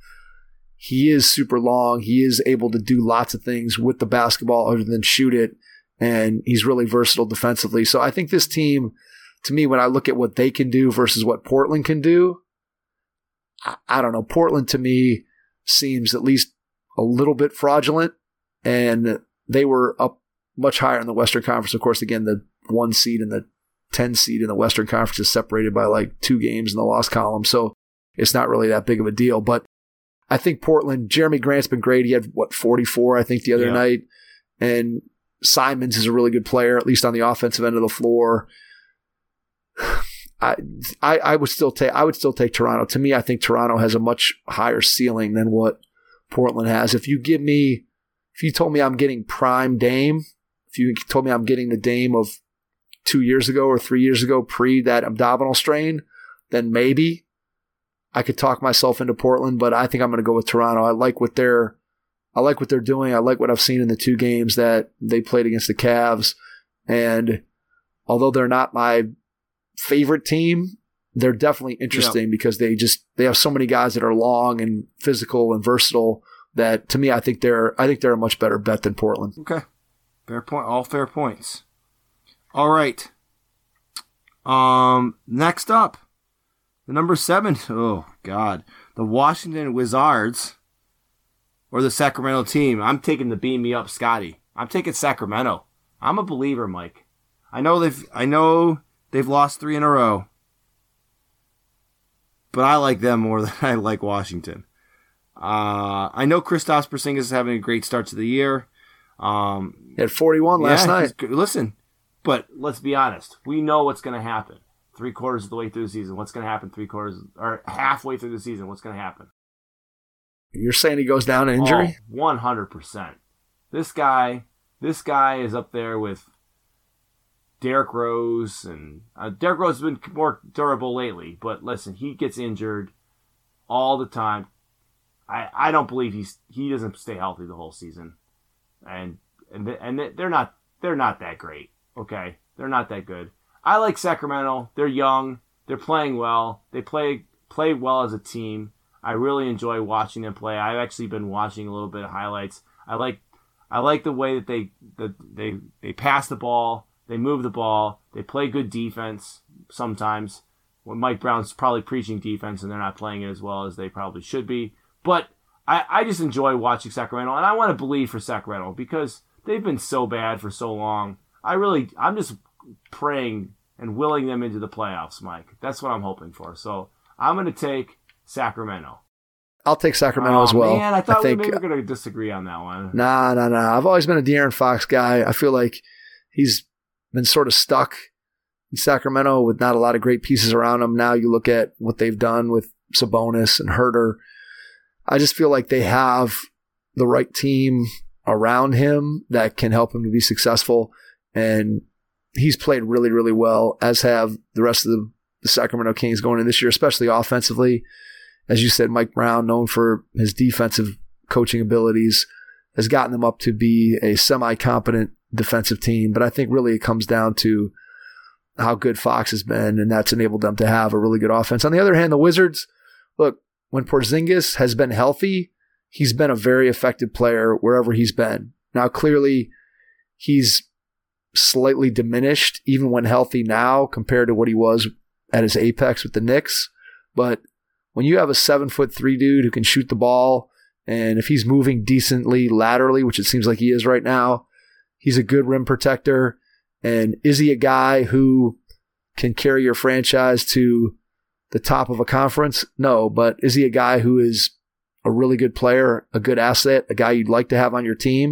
He is super long. He is able to do lots of things with the basketball other than shoot it, and he's really versatile defensively. So I think this team, to me, when I look at what they can do versus what Portland can do, I, I don't know. Portland, to me, seems at least a little bit fraudulent, and they were up much higher in the Western Conference. Of course, again, the one seed and the ten seed in the Western Conference is separated by like two games in the loss column, so it's not really that big of a deal. But I think Portland, Jeremy Grant's been great. He had, what, forty-four, I think, the other yeah. night. And Simons is a really good player, at least on the offensive end of the floor. I I, I would still take I would still take Toronto. To me, I think Toronto has a much higher ceiling than what Portland has. If you give me, if you told me I'm getting prime Dame, if you told me I'm getting the Dame of two years ago or three years ago, pre that abdominal strain, then maybe I could talk myself into Portland. But I think I'm going to go with Toronto. I like what they're, I like what they're doing. I like what I've seen in the two games that they played against the Cavs. And although they're not my favorite team, they're definitely interesting yeah. because they just they have so many guys that are long and physical and versatile that, to me, I think they're I think they're a much better bet than Portland. Okay, fair point. All fair points. All right. Um, next up, the number seven. Oh God, the Washington Wizards or the Sacramento team. I'm taking the beam me up, Scotty. I'm taking Sacramento. I'm a believer, Mike. I know they've I know they've lost three in a row, but I like them more than I like Washington. Uh, I know Kristaps Porzingis is having a great start to the year. Um, he had forty-one last yeah, night. Listen, but let's be honest. We know what's going to happen. Three quarters of the way through the season. What's going to happen three quarters or halfway through the season? What's going to happen? You're saying he goes down to injury? Oh, one hundred percent. This guy, this guy is up there with Derrick Rose, and uh, Derrick Rose has been more durable lately. But listen, he gets injured all the time. I, I don't believe he's he doesn't stay healthy the whole season, and and and they're not they're not that great. Okay, they're not that good. I like Sacramento. They're young. They're playing well. They play play well as a team. I really enjoy watching them play. I've actually been watching a little bit of highlights. I like I like the way that they that they they pass the ball. They move the ball. They play good defense sometimes. When Mike Brown's probably preaching defense and they're not playing it as well as they probably should be. But I, I just enjoy watching Sacramento, and I want to believe for Sacramento because they've been so bad for so long. I really, I'm just praying and willing them into the playoffs, Mike. That's what I'm hoping for. So I'm going to take Sacramento. I'll take Sacramento oh, as well. Man, I thought I think, we were going to disagree on that one. Nah, nah, nah. I've always been a De'Aaron Fox guy. I feel like he's been sort of stuck in Sacramento with not a lot of great pieces around him. Now you look at what they've done with Sabonis and Herter. I just feel like they have the right team around him that can help him to be successful. And he's played really, really well, as have the rest of the, the Sacramento Kings going in this year, especially offensively. As you said, Mike Brown, known for his defensive coaching abilities, has gotten them up to be a semi-competent defensive team. But I think really it comes down to how good Fox has been, and that's enabled them to have a really good offense. On the other hand, the Wizards, look, when Porzingis has been healthy, he's been a very effective player wherever he's been. Now, clearly, he's slightly diminished even when healthy now compared to what he was at his apex with the Knicks. But when you have a seven foot three dude who can shoot the ball, and if he's moving decently laterally, which it seems like he is right now, he's a good rim protector. And is he a guy who can carry your franchise to the top of a conference? No, but is he a guy who is a really good player, a good asset, a guy you'd like to have on your team?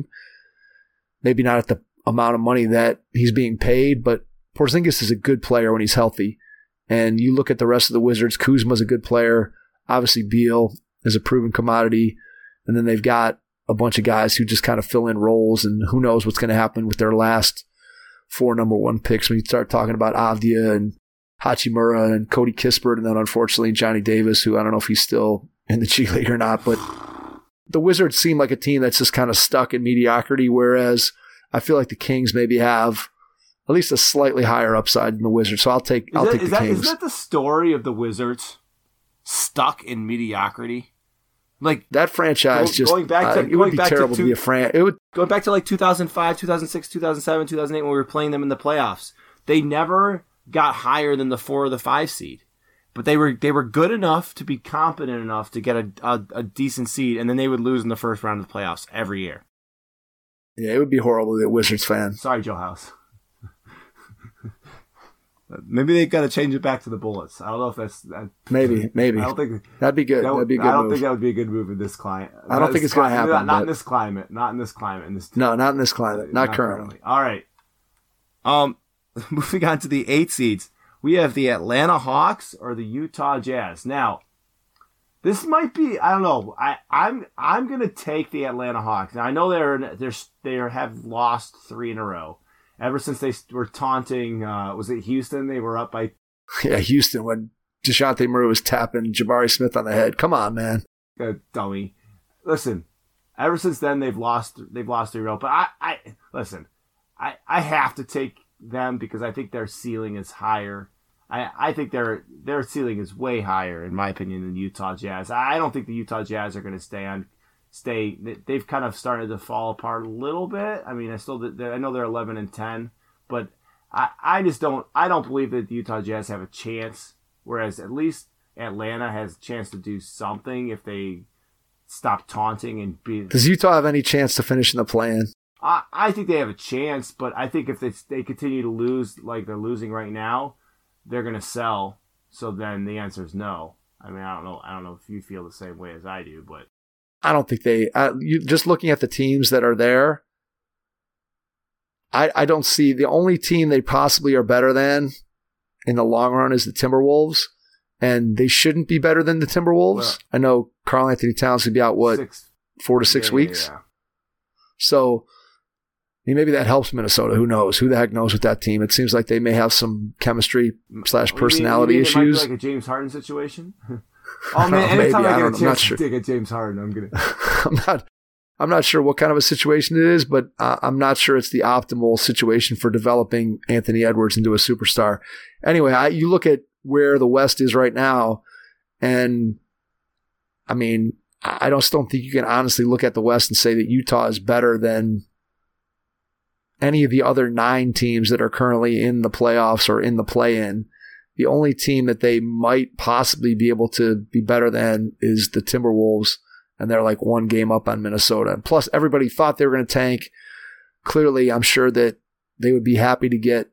Maybe not at the amount of money that he's being paid, but Porzingis is a good player when he's healthy. And you look at the rest of the Wizards, Kuzma's a good player. Obviously, Beal is a proven commodity. And then they've got a bunch of guys who just kind of fill in roles, and who knows what's going to happen with their last four number one picks when you start talking about Avdia and Hachimura and Cody Kispert, and then unfortunately Johnny Davis, who I don't know if he's still in the G League or not. But the Wizards seem like a team that's just kind of stuck in mediocrity, whereas I feel like the Kings maybe have at least a slightly higher upside than the Wizards. So I'll take, I'll that, take the that, Kings. Isn't that the story of the Wizards? Stuck in mediocrity? Like that franchise go, just, going back to, uh, it would be terrible to, to be a fran. It would Going back to like two thousand five, two thousand six, two thousand seven, two thousand eight when we were playing them in the playoffs. They never got higher than the four or the five seed. But they were they were good enough to be competent enough to get a, a, a decent seed, and then they would lose in the first round of the playoffs every year. Yeah, it would be horrible to be a Wizards fan. Sorry, Joe House. Maybe they got to change it back to the Bullets. I don't know if that's that, maybe, maybe. I don't think that'd be good. That would, that'd be a good I don't move. think that would be a good move in this climate. I don't think it's going to happen. Not, not but... in this climate. Not in this climate. In this no, not in this climate. Not, not currently. currently. All right. Um, moving on to the eight seeds, we have the Atlanta Hawks or the Utah Jazz. Now, this might be. I don't know. I, I'm I'm going to take the Atlanta Hawks. Now I know they're they're they have lost three in a row. Ever since they were taunting, uh, was it Houston? They were up by... Yeah, Houston, when DeJounte Murray was tapping Jabari Smith on the head. Come on, man. Uh, dummy. Listen, ever since then, they've lost They've lost three row. But I, I listen, I, I have to take them because I think their ceiling is higher. I, I think their their ceiling is way higher, in my opinion, than Utah Jazz. I don't think the Utah Jazz are going to stay on... Stay. They've kind of started to fall apart a little bit. I mean, I still, I know they're eleven and ten, but I, I just don't, I don't believe that the Utah Jazz have a chance. Whereas at least Atlanta has a chance to do something if they stop taunting and be. Does Utah have any chance to finish in the play-in? I, I think they have a chance, but I think if they, they continue to lose like they're losing right now, they're going to sell. So then the answer is no. I mean, I don't know. I don't know if you feel the same way as I do, but. I don't think they. Uh, you, just looking at the teams that are there, I, I don't see the only team they possibly are better than in the long run is the Timberwolves, and they shouldn't be better than the Timberwolves. Well, I know Karl Anthony Towns could be out what six, four to six yeah, weeks, yeah, yeah. So I mean, maybe that helps Minnesota. Who knows? Who the heck knows with that team? It seems like they may have some chemistry slash personality you mean, you mean issues. It might be like a James Harden situation. Oh man! Anytime Maybe, I get I a chance sure. to dig at James Harden, I'm gonna. I'm not. I'm not sure what kind of a situation it is, but uh, I'm not sure it's the optimal situation for developing Anthony Edwards into a superstar. Anyway, I, you look at where the West is right now, and I mean, I don't still don't think you can honestly look at the West and say that Utah is better than any of the other nine teams that are currently in the playoffs or in the play-in. The only team that they might possibly be able to be better than is the Timberwolves, and they're like one game up on Minnesota. And plus, everybody thought they were going to tank. Clearly, I'm sure that they would be happy to get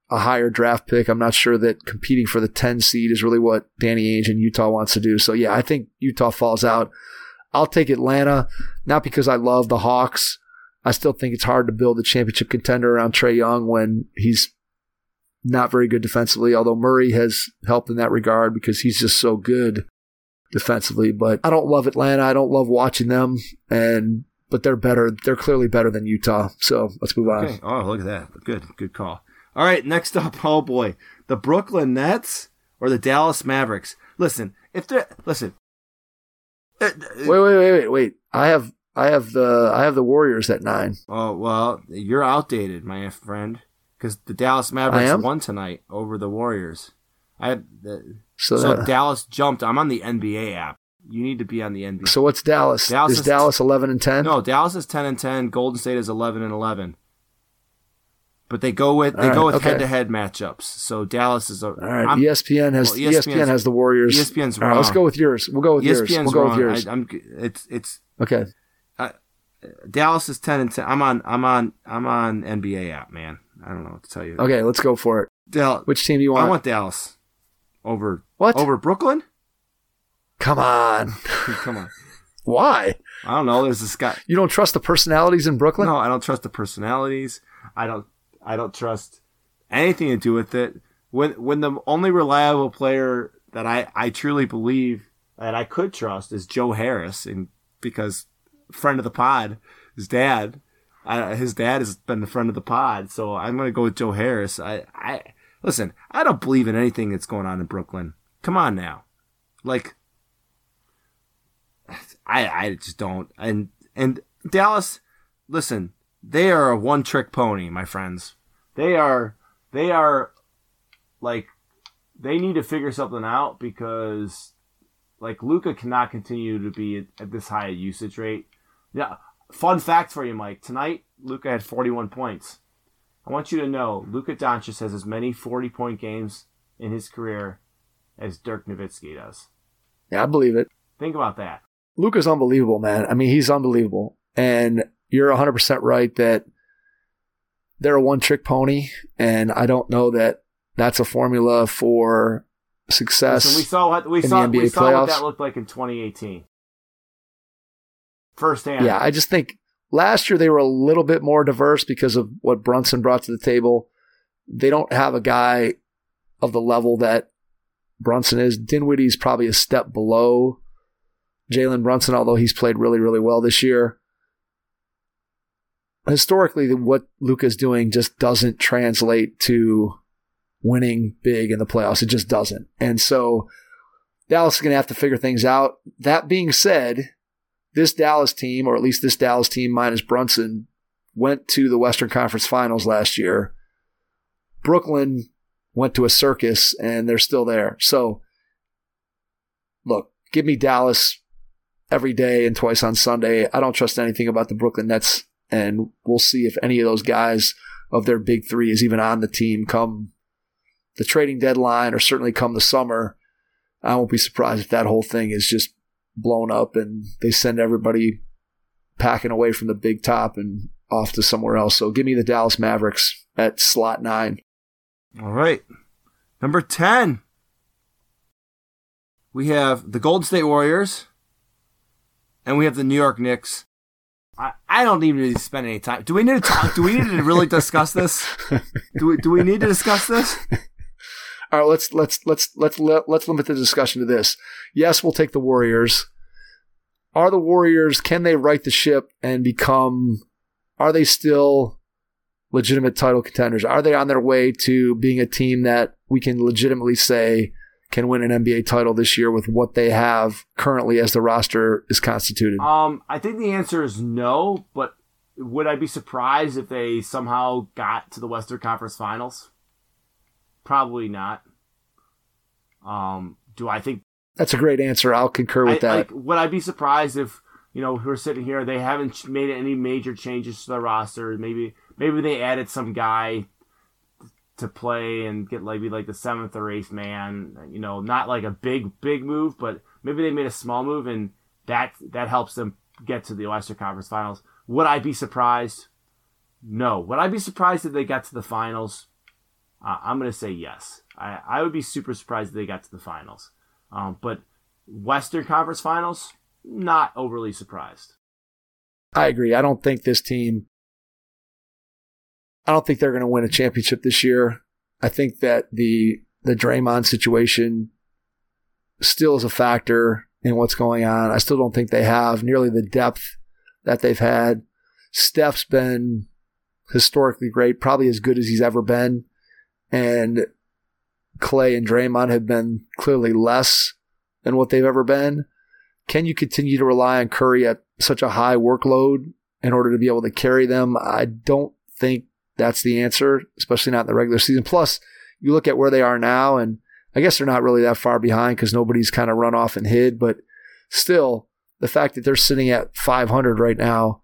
a higher draft pick. I'm not sure that competing for the ten seed is really what Danny Ainge and Utah wants to do. So, yeah, I think Utah falls out. I'll take Atlanta, not because I love the Hawks. I still think it's hard to build a championship contender around Trae Young when he's not very good defensively, although Murray has helped in that regard because he's just so good defensively. But I don't love Atlanta. I don't love watching them, and but they're better. They're clearly better than Utah. So let's move on. Okay. Oh, look at that. Good, good call. All right, next up, oh boy, the Brooklyn Nets or the Dallas Mavericks. Listen, if they're listen. Uh, wait, wait, wait, wait, wait. I have, I have the, I have the Warriors at nine. Oh well, you're outdated, my friend, because the Dallas Mavericks won tonight over the Warriors. I had the, so, so that, Dallas jumped. I'm on the N B A app. You need to be on the N B A. So what's Dallas? Dallas is, is Dallas eleven and ten? No, Dallas is ten and ten. Golden State is eleven and eleven. But they go with they All right, go with okay. head-to-head matchups. So Dallas is a. All right. I'm, E S P N has well, E S P N has the Warriors. E S P N's wrong. wrong. Right, let's go with yours. We'll go with E S P N's yours. We'll go wrong. with yours. I, I'm. It's it's. Okay. Uh, Dallas is ten and ten. I'm on. I'm on. I'm on N B A app, man. I don't know what to tell you. Okay, let's go for it. Dal- Which team do you want? I want Dallas over what? Over Brooklyn? Come on. Come on. Why? I don't know. There's this guy. You don't trust the personalities in Brooklyn? No, I don't trust the personalities. I don't. I don't trust anything to do with it. When when the only reliable player that I, I truly believe that I could trust is Joe Harris, and because friend of the pod, his dad, uh, his dad has been the friend of the pod, so I'm going to go with Joe Harris. I, I listen. I don't believe in anything that's going on in Brooklyn. Come on now, like I I just don't. And and Dallas, listen. They are a one-trick pony, my friends. They are, they are, like, they need to figure something out because, like, Luka cannot continue to be at, at this high a usage rate. Yeah, fun fact for you, Mike. Tonight, Luka had forty-one points. I want you to know, Luka Doncic has as many forty-point games in his career as Dirk Nowitzki does. Yeah, I believe it. Think about that. Luka's unbelievable, man. I mean, he's unbelievable. And you're one hundred percent right that they're a one-trick pony, and I don't know that that's a formula for success. Listen, we saw what we in saw. the N B A we saw playoffs. what that looked like in twenty eighteen. Firsthand. Yeah, I just think last year they were a little bit more diverse because of what Brunson brought to the table. They don't have a guy of the level that Brunson is. Dinwiddie's probably a step below Jalen Brunson, although he's played really, really well this year. Historically, what Luka's doing just doesn't translate to winning big in the playoffs. It just doesn't. And so Dallas is going to have to figure things out. That being said, this Dallas team, or at least this Dallas team minus Brunson, went to the Western Conference Finals last year. Brooklyn went to a circus, and they're still there. So, look, give me Dallas every day and twice on Sunday. I don't trust anything about the Brooklyn Nets. And we'll see if any of those guys of their big three is even on the team come the trading deadline or certainly come the summer. I won't be surprised if that whole thing is just blown up and they send everybody packing away from the big top and off to somewhere else. So give me the Dallas Mavericks at slot nine. All right. Number ten. We have the Golden State Warriors and we have the New York Knicks. I, I don't even need to spend any time. Do we need to talk? Do we need to really discuss this? Do we do we need to discuss this? All right, let's let's let's let's let's limit the discussion to this. Yes, we'll take the Warriors. Are the Warriors, can they right the ship and become, are they still legitimate title contenders? Are they on their way to being a team that we can legitimately say can win an N B A title this year with what they have currently as the roster is constituted? Um, I think the answer is no, but would I be surprised if they somehow got to the Western Conference Finals? Probably not. Um, do I think that's a great answer? I'll concur with I, that. Like, would I be surprised if, you know, we're sitting here, they haven't made any major changes to the roster? Maybe maybe they added some guy to play and get maybe like the seventh or eighth man, you know, not like a big, big move, but maybe they made a small move and that that helps them get to the Western Conference Finals. Would I be surprised? No. Would I be surprised if they got to the finals? Uh, I'm going to say yes. I, I would be super surprised if they got to the finals. Um, but Western Conference Finals, not overly surprised. I agree. I don't think this team, I don't think they're going to win a championship this year. I think that the the Draymond situation still is a factor in what's going on. I still don't think they have nearly the depth that they've had. Steph's been historically great, probably as good as he's ever been. And Clay and Draymond have been clearly less than what they've ever been. Can you continue to rely on Curry at such a high workload in order to be able to carry them? I don't think that's the answer, especially not in the regular season. Plus, you look at where they are now, and I guess they're not really that far behind because nobody's kind of run off and hid. But still, the fact that they're sitting at five hundred right now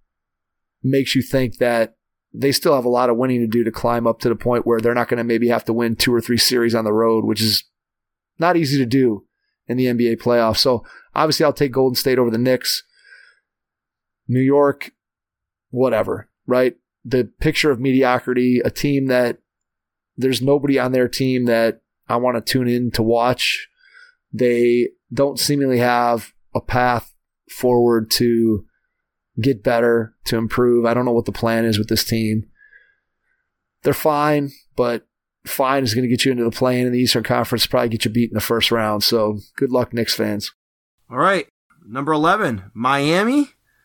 makes you think that they still have a lot of winning to do to climb up to the point where they're not going to maybe have to win two or three series on the road, which is not easy to do in the N B A playoffs. So obviously I'll take Golden State over the Knicks. New York, whatever, right? The picture of mediocrity, a team that there's nobody on their team that I want to tune in to watch. They don't seemingly have a path forward to get better, to improve. I don't know what the plan is with this team. They're fine, but fine is going to get you into the play-in in the Eastern Conference, probably get you beat in the first round. So good luck, Knicks fans. All right. Number eleven, Miami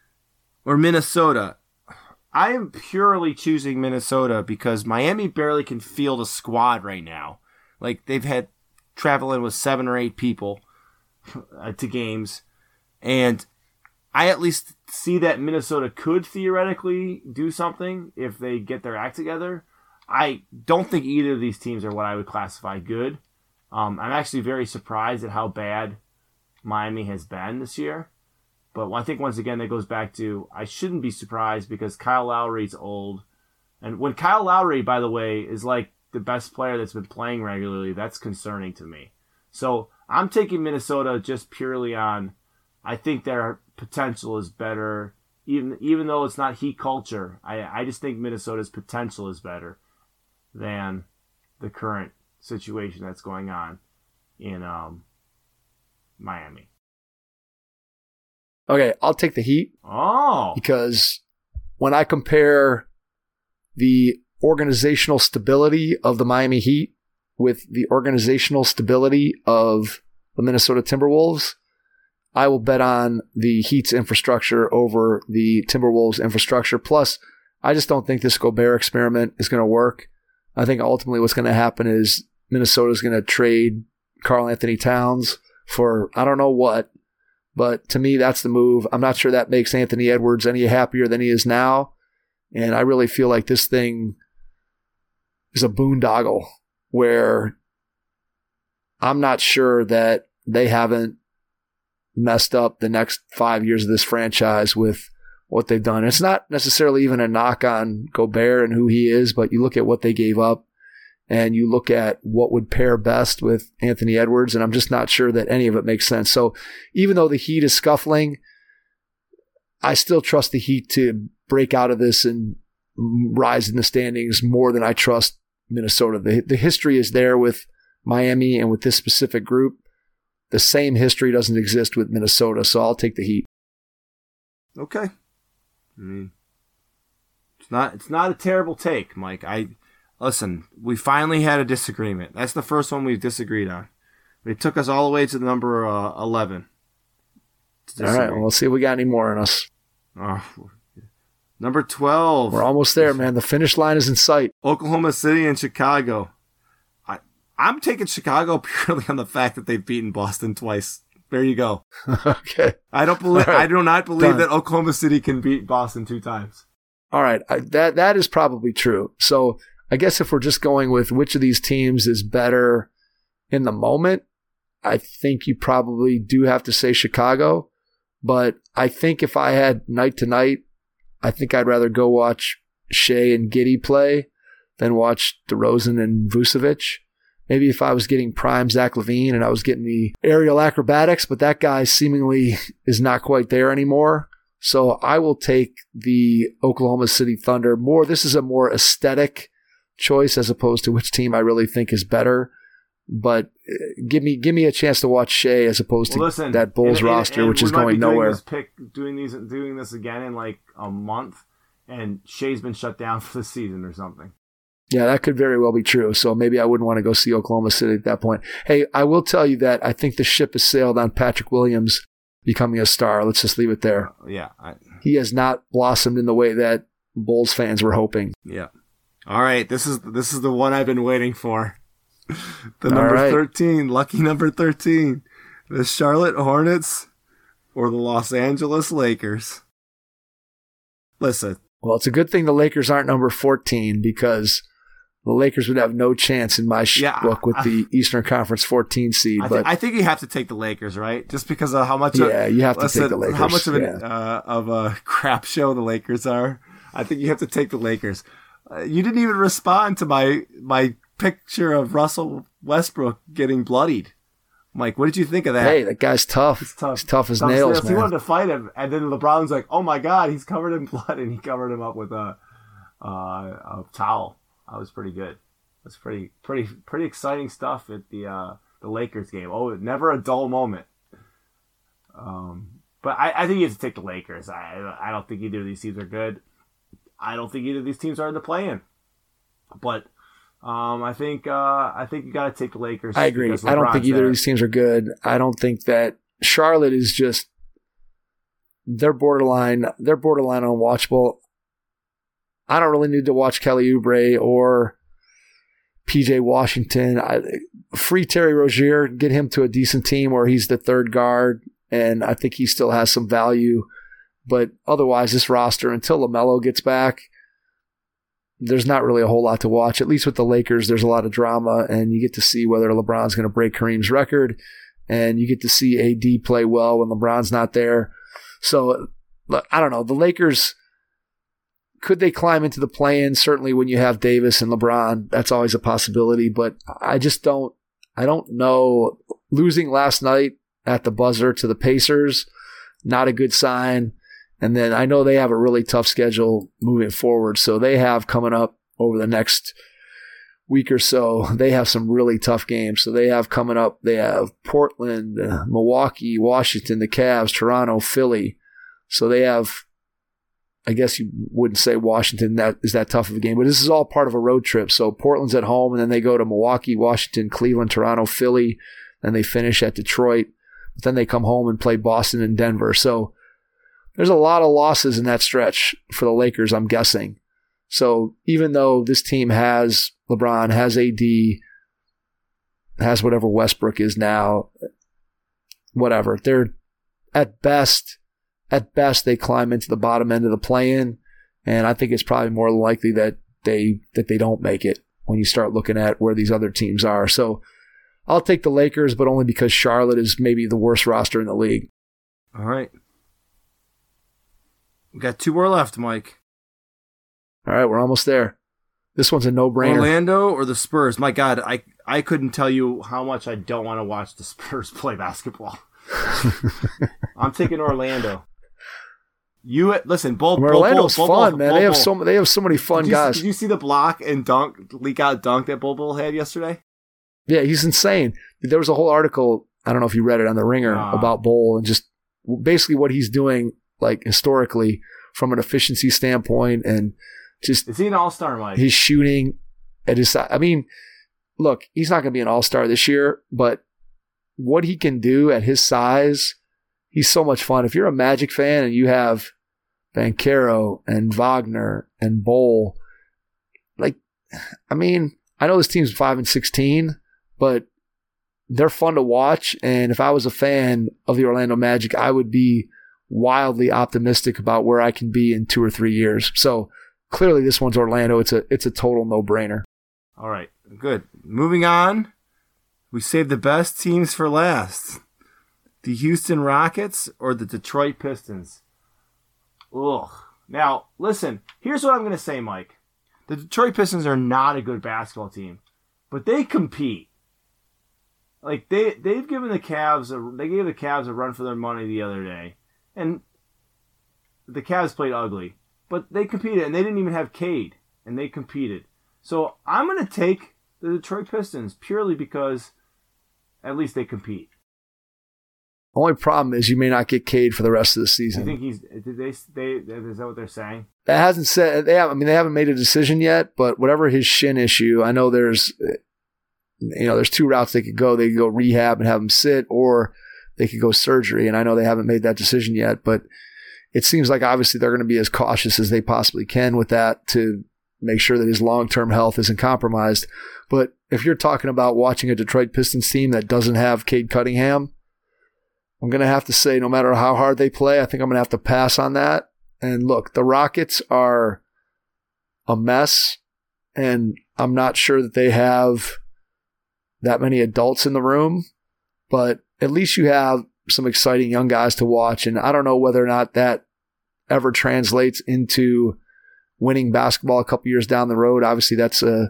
or Minnesota? I am purely choosing Minnesota because Miami barely can field a squad right now. Like, they've had traveling with seven or eight people uh, to games. And I at least see that Minnesota could theoretically do something if they get their act together. I don't think either of these teams are what I would classify good. Um, I'm actually very surprised at how bad Miami has been this year. But I think, once again, that goes back to I shouldn't be surprised because Kyle Lowry's old. And when Kyle Lowry, by the way, is like the best player that's been playing regularly, that's concerning to me. So I'm taking Minnesota just purely on I think their potential is better. Even even though it's not Heat culture, I, I just think Minnesota's potential is better than the current situation that's going on in um, Miami. Okay, I'll take the Heat. Oh. Because when I compare the organizational stability of the Miami Heat with the organizational stability of the Minnesota Timberwolves, I will bet on the Heat's infrastructure over the Timberwolves' infrastructure. Plus, I just don't think this Gobert experiment is going to work. I think ultimately what's going to happen is Minnesota is going to trade Karl Anthony Towns for I don't know what. But to me, that's the move. I'm not sure that makes Anthony Edwards any happier than he is now. And I really feel like this thing is a boondoggle where I'm not sure that they haven't messed up the next five years of this franchise with what they've done. It's not necessarily even a knock on Gobert and who he is, but you look at what they gave up and you look at what would pair best with Anthony Edwards, and I'm just not sure that any of it makes sense. So even though the Heat is scuffling, I still trust the Heat to break out of this and rise in the standings more than I trust Minnesota. The, the history is there with Miami and with this specific group. The same history doesn't exist with Minnesota, so I'll take the Heat. Okay. I mean, it's not it's not a terrible take, Mike. I listen. We finally had a disagreement. That's the first one we've disagreed on. It took us all the way to the number uh, eleven. All right, well, we'll see if we got any more in us. Uh, number twelve. We're almost there, man. The finish line is in sight. Oklahoma City and Chicago. I I'm taking Chicago purely on the fact that they've beaten Boston twice. There you go. Okay. I don't believe. Right. I do not believe Done. that Oklahoma City can beat Boston two times. All right, I, that that is probably true. So I guess if we're just going with which of these teams is better in the moment, I think you probably do have to say Chicago. But I think if I had night to night, I think I'd rather go watch Shea and Giddey play than watch DeRozan and Vucevic. Maybe if I was getting prime Zach LaVine and I was getting the aerial acrobatics, but that guy seemingly is not quite there anymore. So I will take the Oklahoma City Thunder more. This is a more aesthetic choice as opposed to which team I really think is better. But give me give me a chance to watch Shea as opposed to well, listen, that Bulls and, roster, and, and which is going nowhere. This pick, doing these, doing this again in like a month, and Shea's been shut down for the season or something. Yeah, that could very well be true. So maybe I wouldn't want to go see Oklahoma City at that point. Hey, I will tell you that I think the ship has sailed on Patrick Williams becoming a star. Let's just leave it there. Uh, yeah, I, he has not blossomed in the way that Bulls fans were hoping. Yeah. All right, this is this is the one I've been waiting for. The number right. thirteen, lucky number thirteen. The Charlotte Hornets or the Los Angeles Lakers. Listen. Well, it's a good thing the Lakers aren't number fourteen because the Lakers would have no chance in my sh- yeah, book with I, the Eastern Conference fourteen seed. I, but th- I think you have to take the Lakers, right? Just because of how much. Yeah, of, you have to listen, take the Lakers. How much of, an, yeah. uh, of a crap show the Lakers are. I think you have to take the Lakers. Uh, you didn't even respond to my my picture of Russell Westbrook getting bloodied. Mike, what did you think of that? Hey, that guy's tough. He's tough, he's tough as tough nails, man. He wanted to fight him, and then LeBron's like, "Oh my God, he's covered in blood," and he covered him up with a, uh, a towel. That was pretty good. That's pretty, pretty, pretty exciting stuff at the uh, the Lakers game. Oh, never a dull moment. Um, but I, I think you have to take the Lakers. I, I don't think either of these teams are good. I don't think either of these teams are in the play-in. But um, I think uh, I think you got to take the Lakers. I agree. I don't think either there. of these teams are good. I don't think that Charlotte is just they're borderline. They're borderline unwatchable. I don't really need to watch Kelly Oubre or P J Washington. I, free Terry Rozier, get him to a decent team where he's the third guard, and I think he still has some value. But otherwise, this roster, until LaMelo gets back, there's not really a whole lot to watch. At least with the Lakers, there's a lot of drama, and you get to see whether LeBron's going to break Kareem's record, and you get to see A D play well when LeBron's not there. So, I don't know. The Lakers, could they climb into the play-in? Certainly when you have Davis and LeBron, that's always a possibility, but I just don't, I don't know. Losing last night at the buzzer to the Pacers, not a good sign. And then I know they have a really tough schedule moving forward. So they have coming up over the next week or so, they have some really tough games. So they have coming up, they have Portland, uh, Milwaukee, Washington, the Cavs, Toronto, Philly. So they have, I guess you wouldn't say Washington that is that tough of a game, but this is all part of a road trip. So Portland's at home, and then they go to Milwaukee, Washington, Cleveland, Toronto, Philly, and they finish at Detroit. But then they come home and play Boston and Denver. So there's a lot of losses in that stretch for the Lakers, I'm guessing. So even though this team has LeBron, has A D, has whatever Westbrook is now, whatever, they're at best, at best they climb into the bottom end of the play-in, and I think it's probably more likely that they that they don't make it when you start looking at where these other teams are. So I'll take the Lakers, but only because Charlotte is maybe the worst roster in the league. All right. We got two more left, Mike. All right, we're almost there. This one's a no-brainer. Orlando or the Spurs? My God, I, I couldn't tell you how much I don't want to watch the Spurs play basketball. I'm taking Orlando. You listen, both Orlando's Bol, Bol, fun, Bol, man. Bol, they have so they have so many fun did you, guys. Did you see the block and dunk leak out dunk that Bol Bol had yesterday? Yeah, he's insane. There was a whole article, I don't know if you read it on The Ringer, uh, about Bol and just basically what he's doing, like historically, from an efficiency standpoint, and just is he an all-star, Mike? He's shooting at his side. I mean, look, he's not going to be an all-star this year, but what he can do at his size, he's so much fun. If you're a Magic fan and you have Banchero and Wagner and Bol, like, I mean, I know this team's five and sixteen, but they're fun to watch. And if I was a fan of the Orlando Magic, I would be wildly optimistic about where I can be in two or three years. So clearly this one's Orlando. It's a, it's a total no-brainer. All right. Good. Moving on. We saved the best teams for last. The Houston Rockets or the Detroit Pistons? Ugh. Now, listen, here's what I'm going to say, Mike. The Detroit Pistons are not a good basketball team, but they compete. Like, they, they've given the Cavs, a, they gave the Cavs a run for their money the other day. And the Cavs played ugly, but they competed, and they didn't even have Cade, and they competed. So I'm going to take the Detroit Pistons purely because at least they compete. Only problem is you may not get Cade for the rest of the I season. think he's. Did they? They is that what they're saying? That hasn't said. They have. I mean, they haven't made a decision yet. But whatever his shin issue, I know there's, you know, there's two routes they could go. They could go rehab and have him sit, or they could go surgery. And I know they haven't made that decision yet. But it seems like obviously they're going to be as cautious as they possibly can with that to make sure that his long-term health isn't compromised. But if you're talking about watching a Detroit Pistons team that doesn't have Cade Cunningham, I'm going to have to say, no matter how hard they play, I think I'm going to have to pass on that. And look, the Rockets are a mess, and I'm not sure that they have that many adults in the room, but at least you have some exciting young guys to watch. And I don't know whether or not that ever translates into winning basketball a couple years down the road. Obviously, that's a,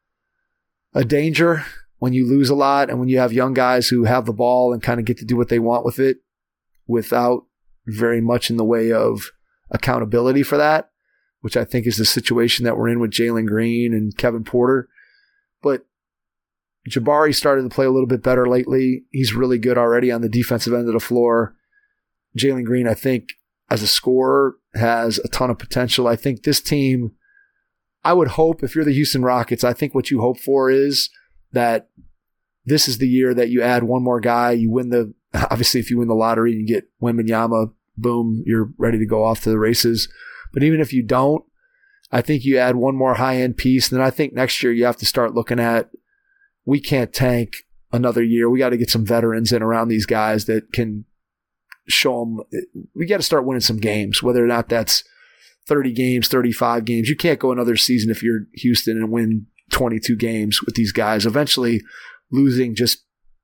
a danger when you lose a lot and when you have young guys who have the ball and kind of get to do what they want with it without very much in the way of accountability for that, which I think is the situation that we're in with Jalen Green and Kevin Porter. But Jabari started to play a little bit better lately. He's really good already on the defensive end of the floor. Jalen Green, I think, as a scorer, has a ton of potential. I think this team, I would hope, if you're the Houston Rockets, I think what you hope for is that this is the year that you add one more guy. You win the, obviously if you win the lottery and you get Wembanyama, boom, you're ready to go off to the races. But even if you don't, I think you add one more high-end piece. And then I think next year you have to start looking at, we can't tank another year. We got to get some veterans in around these guys that can show them. We got to start winning some games, whether or not that's thirty games, thirty-five games. You can't go another season if you're Houston and win twenty-two games with these guys. Eventually, losing just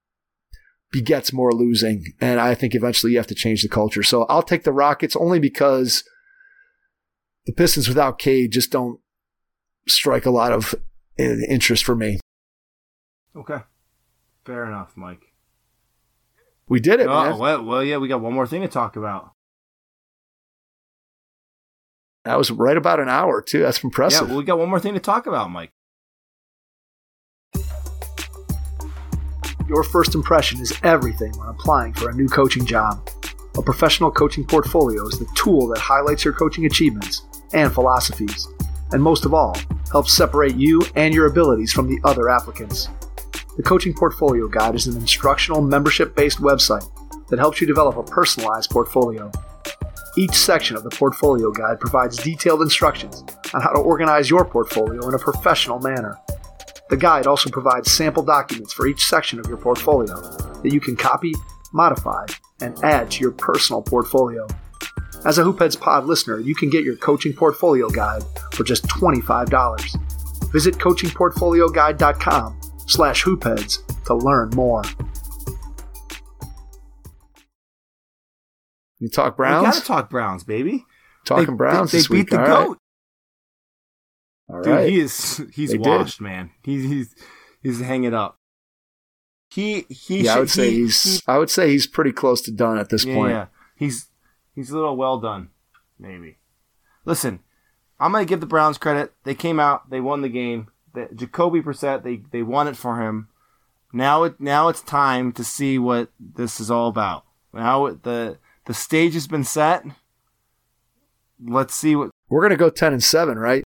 begets more losing. And I think eventually you have to change the culture. So I'll take the Rockets only because the Pistons without Cade just don't strike a lot of interest for me. Okay. Fair enough, Mike. We did it, oh, man. Well, well, yeah, we got one more thing to talk about. That was right about an hour, too. That's impressive. Yeah, well, we got one more thing to talk about, Mike. Your first impression is everything when applying for a new coaching job. A professional coaching portfolio is the tool that highlights your coaching achievements and philosophies, and most of all, helps separate you and your abilities from the other applicants. The Coaching Portfolio Guide is an instructional, membership-based website that helps you develop a personalized portfolio. Each section of the Portfolio Guide provides detailed instructions on how to organize your portfolio in a professional manner. The guide also provides sample documents for each section of your portfolio that you can copy, modify, and add to your personal portfolio. As a Hoopheads Pod listener, you can get your Coaching Portfolio Guide for just twenty-five dollars. Visit coaching portfolio guide dot com slash hoopheads to learn more. You talk Browns? We gotta talk Browns, baby. Talking they, Browns they, this they week. beat the All GOAT. Right. All Dude, right. he is he's They washed, did. man. He's he's he's hanging up. He he Yeah, should, I would say he, he's. he, I would say he's pretty close to done at this yeah, point. yeah. He's he's a little well done, maybe. Listen, I'm gonna give the Browns credit. They came out, they won the game. The, Jacoby Brissett, they they won it for him. Now it now it's time to see what this is all about. Now it, the the stage has been set. Let's see what. We're gonna go ten and seven, right?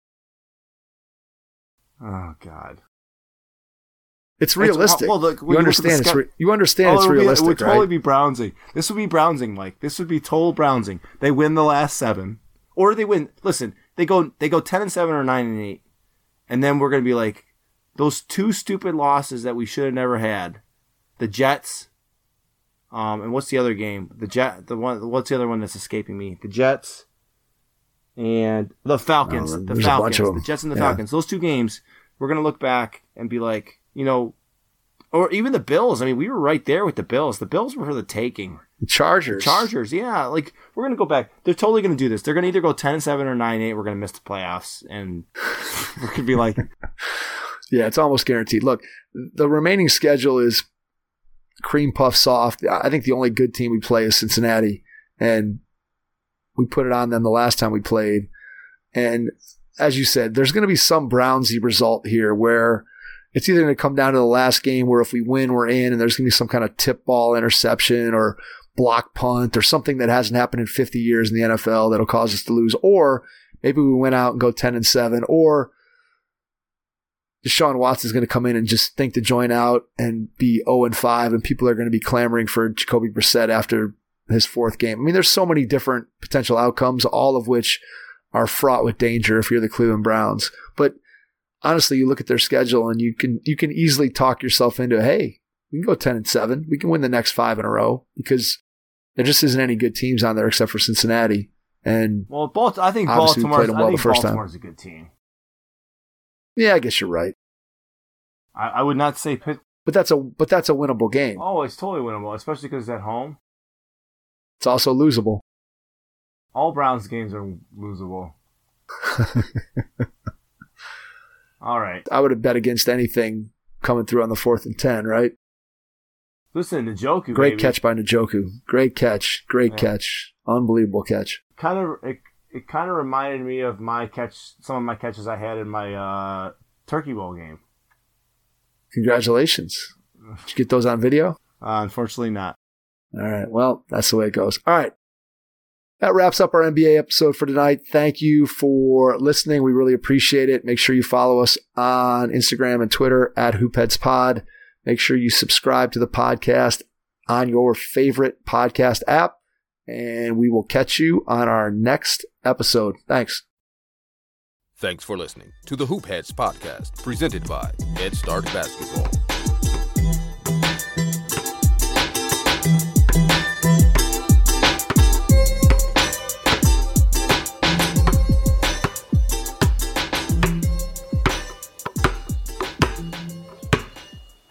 Oh God. It's realistic. It's, well, look, when you you understand look at the it's re- you understand Oh, it's it would be- realistic, It would right? totally be Brownsing. This would be Brownsing, Mike. This would be total Brownsing. They win the last seven, or they win. Listen, they go they go ten and seven or nine and eight, and then we're gonna be like those two stupid losses that we should have never had. The Jets, um, and what's the other game? The Jet, the one. What's the other one that's escaping me? The Jets and the Falcons. Oh, the there's a bunch Falcons. of them. The Jets and the Yeah. Falcons. Those two games, we're gonna look back and be like, you know. Or even the Bills. I mean, we were right there with the Bills. The Bills were for the taking. The Chargers. Chargers, yeah. Like, we're going to go back. They're totally going to do this. They're going to either go ten and seven or nine and eight. We're going to miss the playoffs. And we're going to be like... Yeah, it's almost guaranteed. Look, the remaining schedule is cream puff soft. I think the only good team we play is Cincinnati. And we put it on them the last time we played. And as you said, there's going to be some Brownsy result here where it's either going to come down to the last game where if we win, we're in, and there's going to be some kind of tip ball interception or block punt or something that hasn't happened in fifty years in the N F L that'll cause us to lose. Or maybe we went out and go ten and seven, or Deshaun Watson is going to come in and just think to join out and be oh and five, and people are going to be clamoring for Jacoby Brissett after his fourth game. I mean, there's so many different potential outcomes, all of which are fraught with danger if you're the Cleveland Browns. But honestly, you look at their schedule and you can you can easily talk yourself into, hey, we can go ten and seven. We can win the next five in a row because there just isn't any good teams on there except for Cincinnati. And well, Balt- I think obviously we Baltimore's, played them well I think the first Baltimore's time. a good team. Yeah, I guess you're right. I, I would not say Pitt. But that's a but that's a winnable game. Oh, it's totally winnable, especially because it's at home. It's also losable. All Browns games are losable. All right. I would have bet against anything coming through on the fourth and ten, right? Listen, Njoku, Great baby. catch by Njoku. Great catch. Great Yeah. catch. Unbelievable catch. Kind of, it, it kind of reminded me of my catch, some of my catches I had in my uh, Turkey Bowl game. Congratulations. Did you get those on video? Uh, unfortunately, not. All right. Well, that's the way it goes. All right. That wraps up our N B A episode for tonight. Thank you for listening. We really appreciate it. Make sure you follow us on Instagram and Twitter at HoopheadsPod. Make sure you subscribe to the podcast on your favorite podcast app, and we will catch you on our next episode. Thanks. Thanks for listening to the Hoop Heads podcast, presented by Head Start Basketball.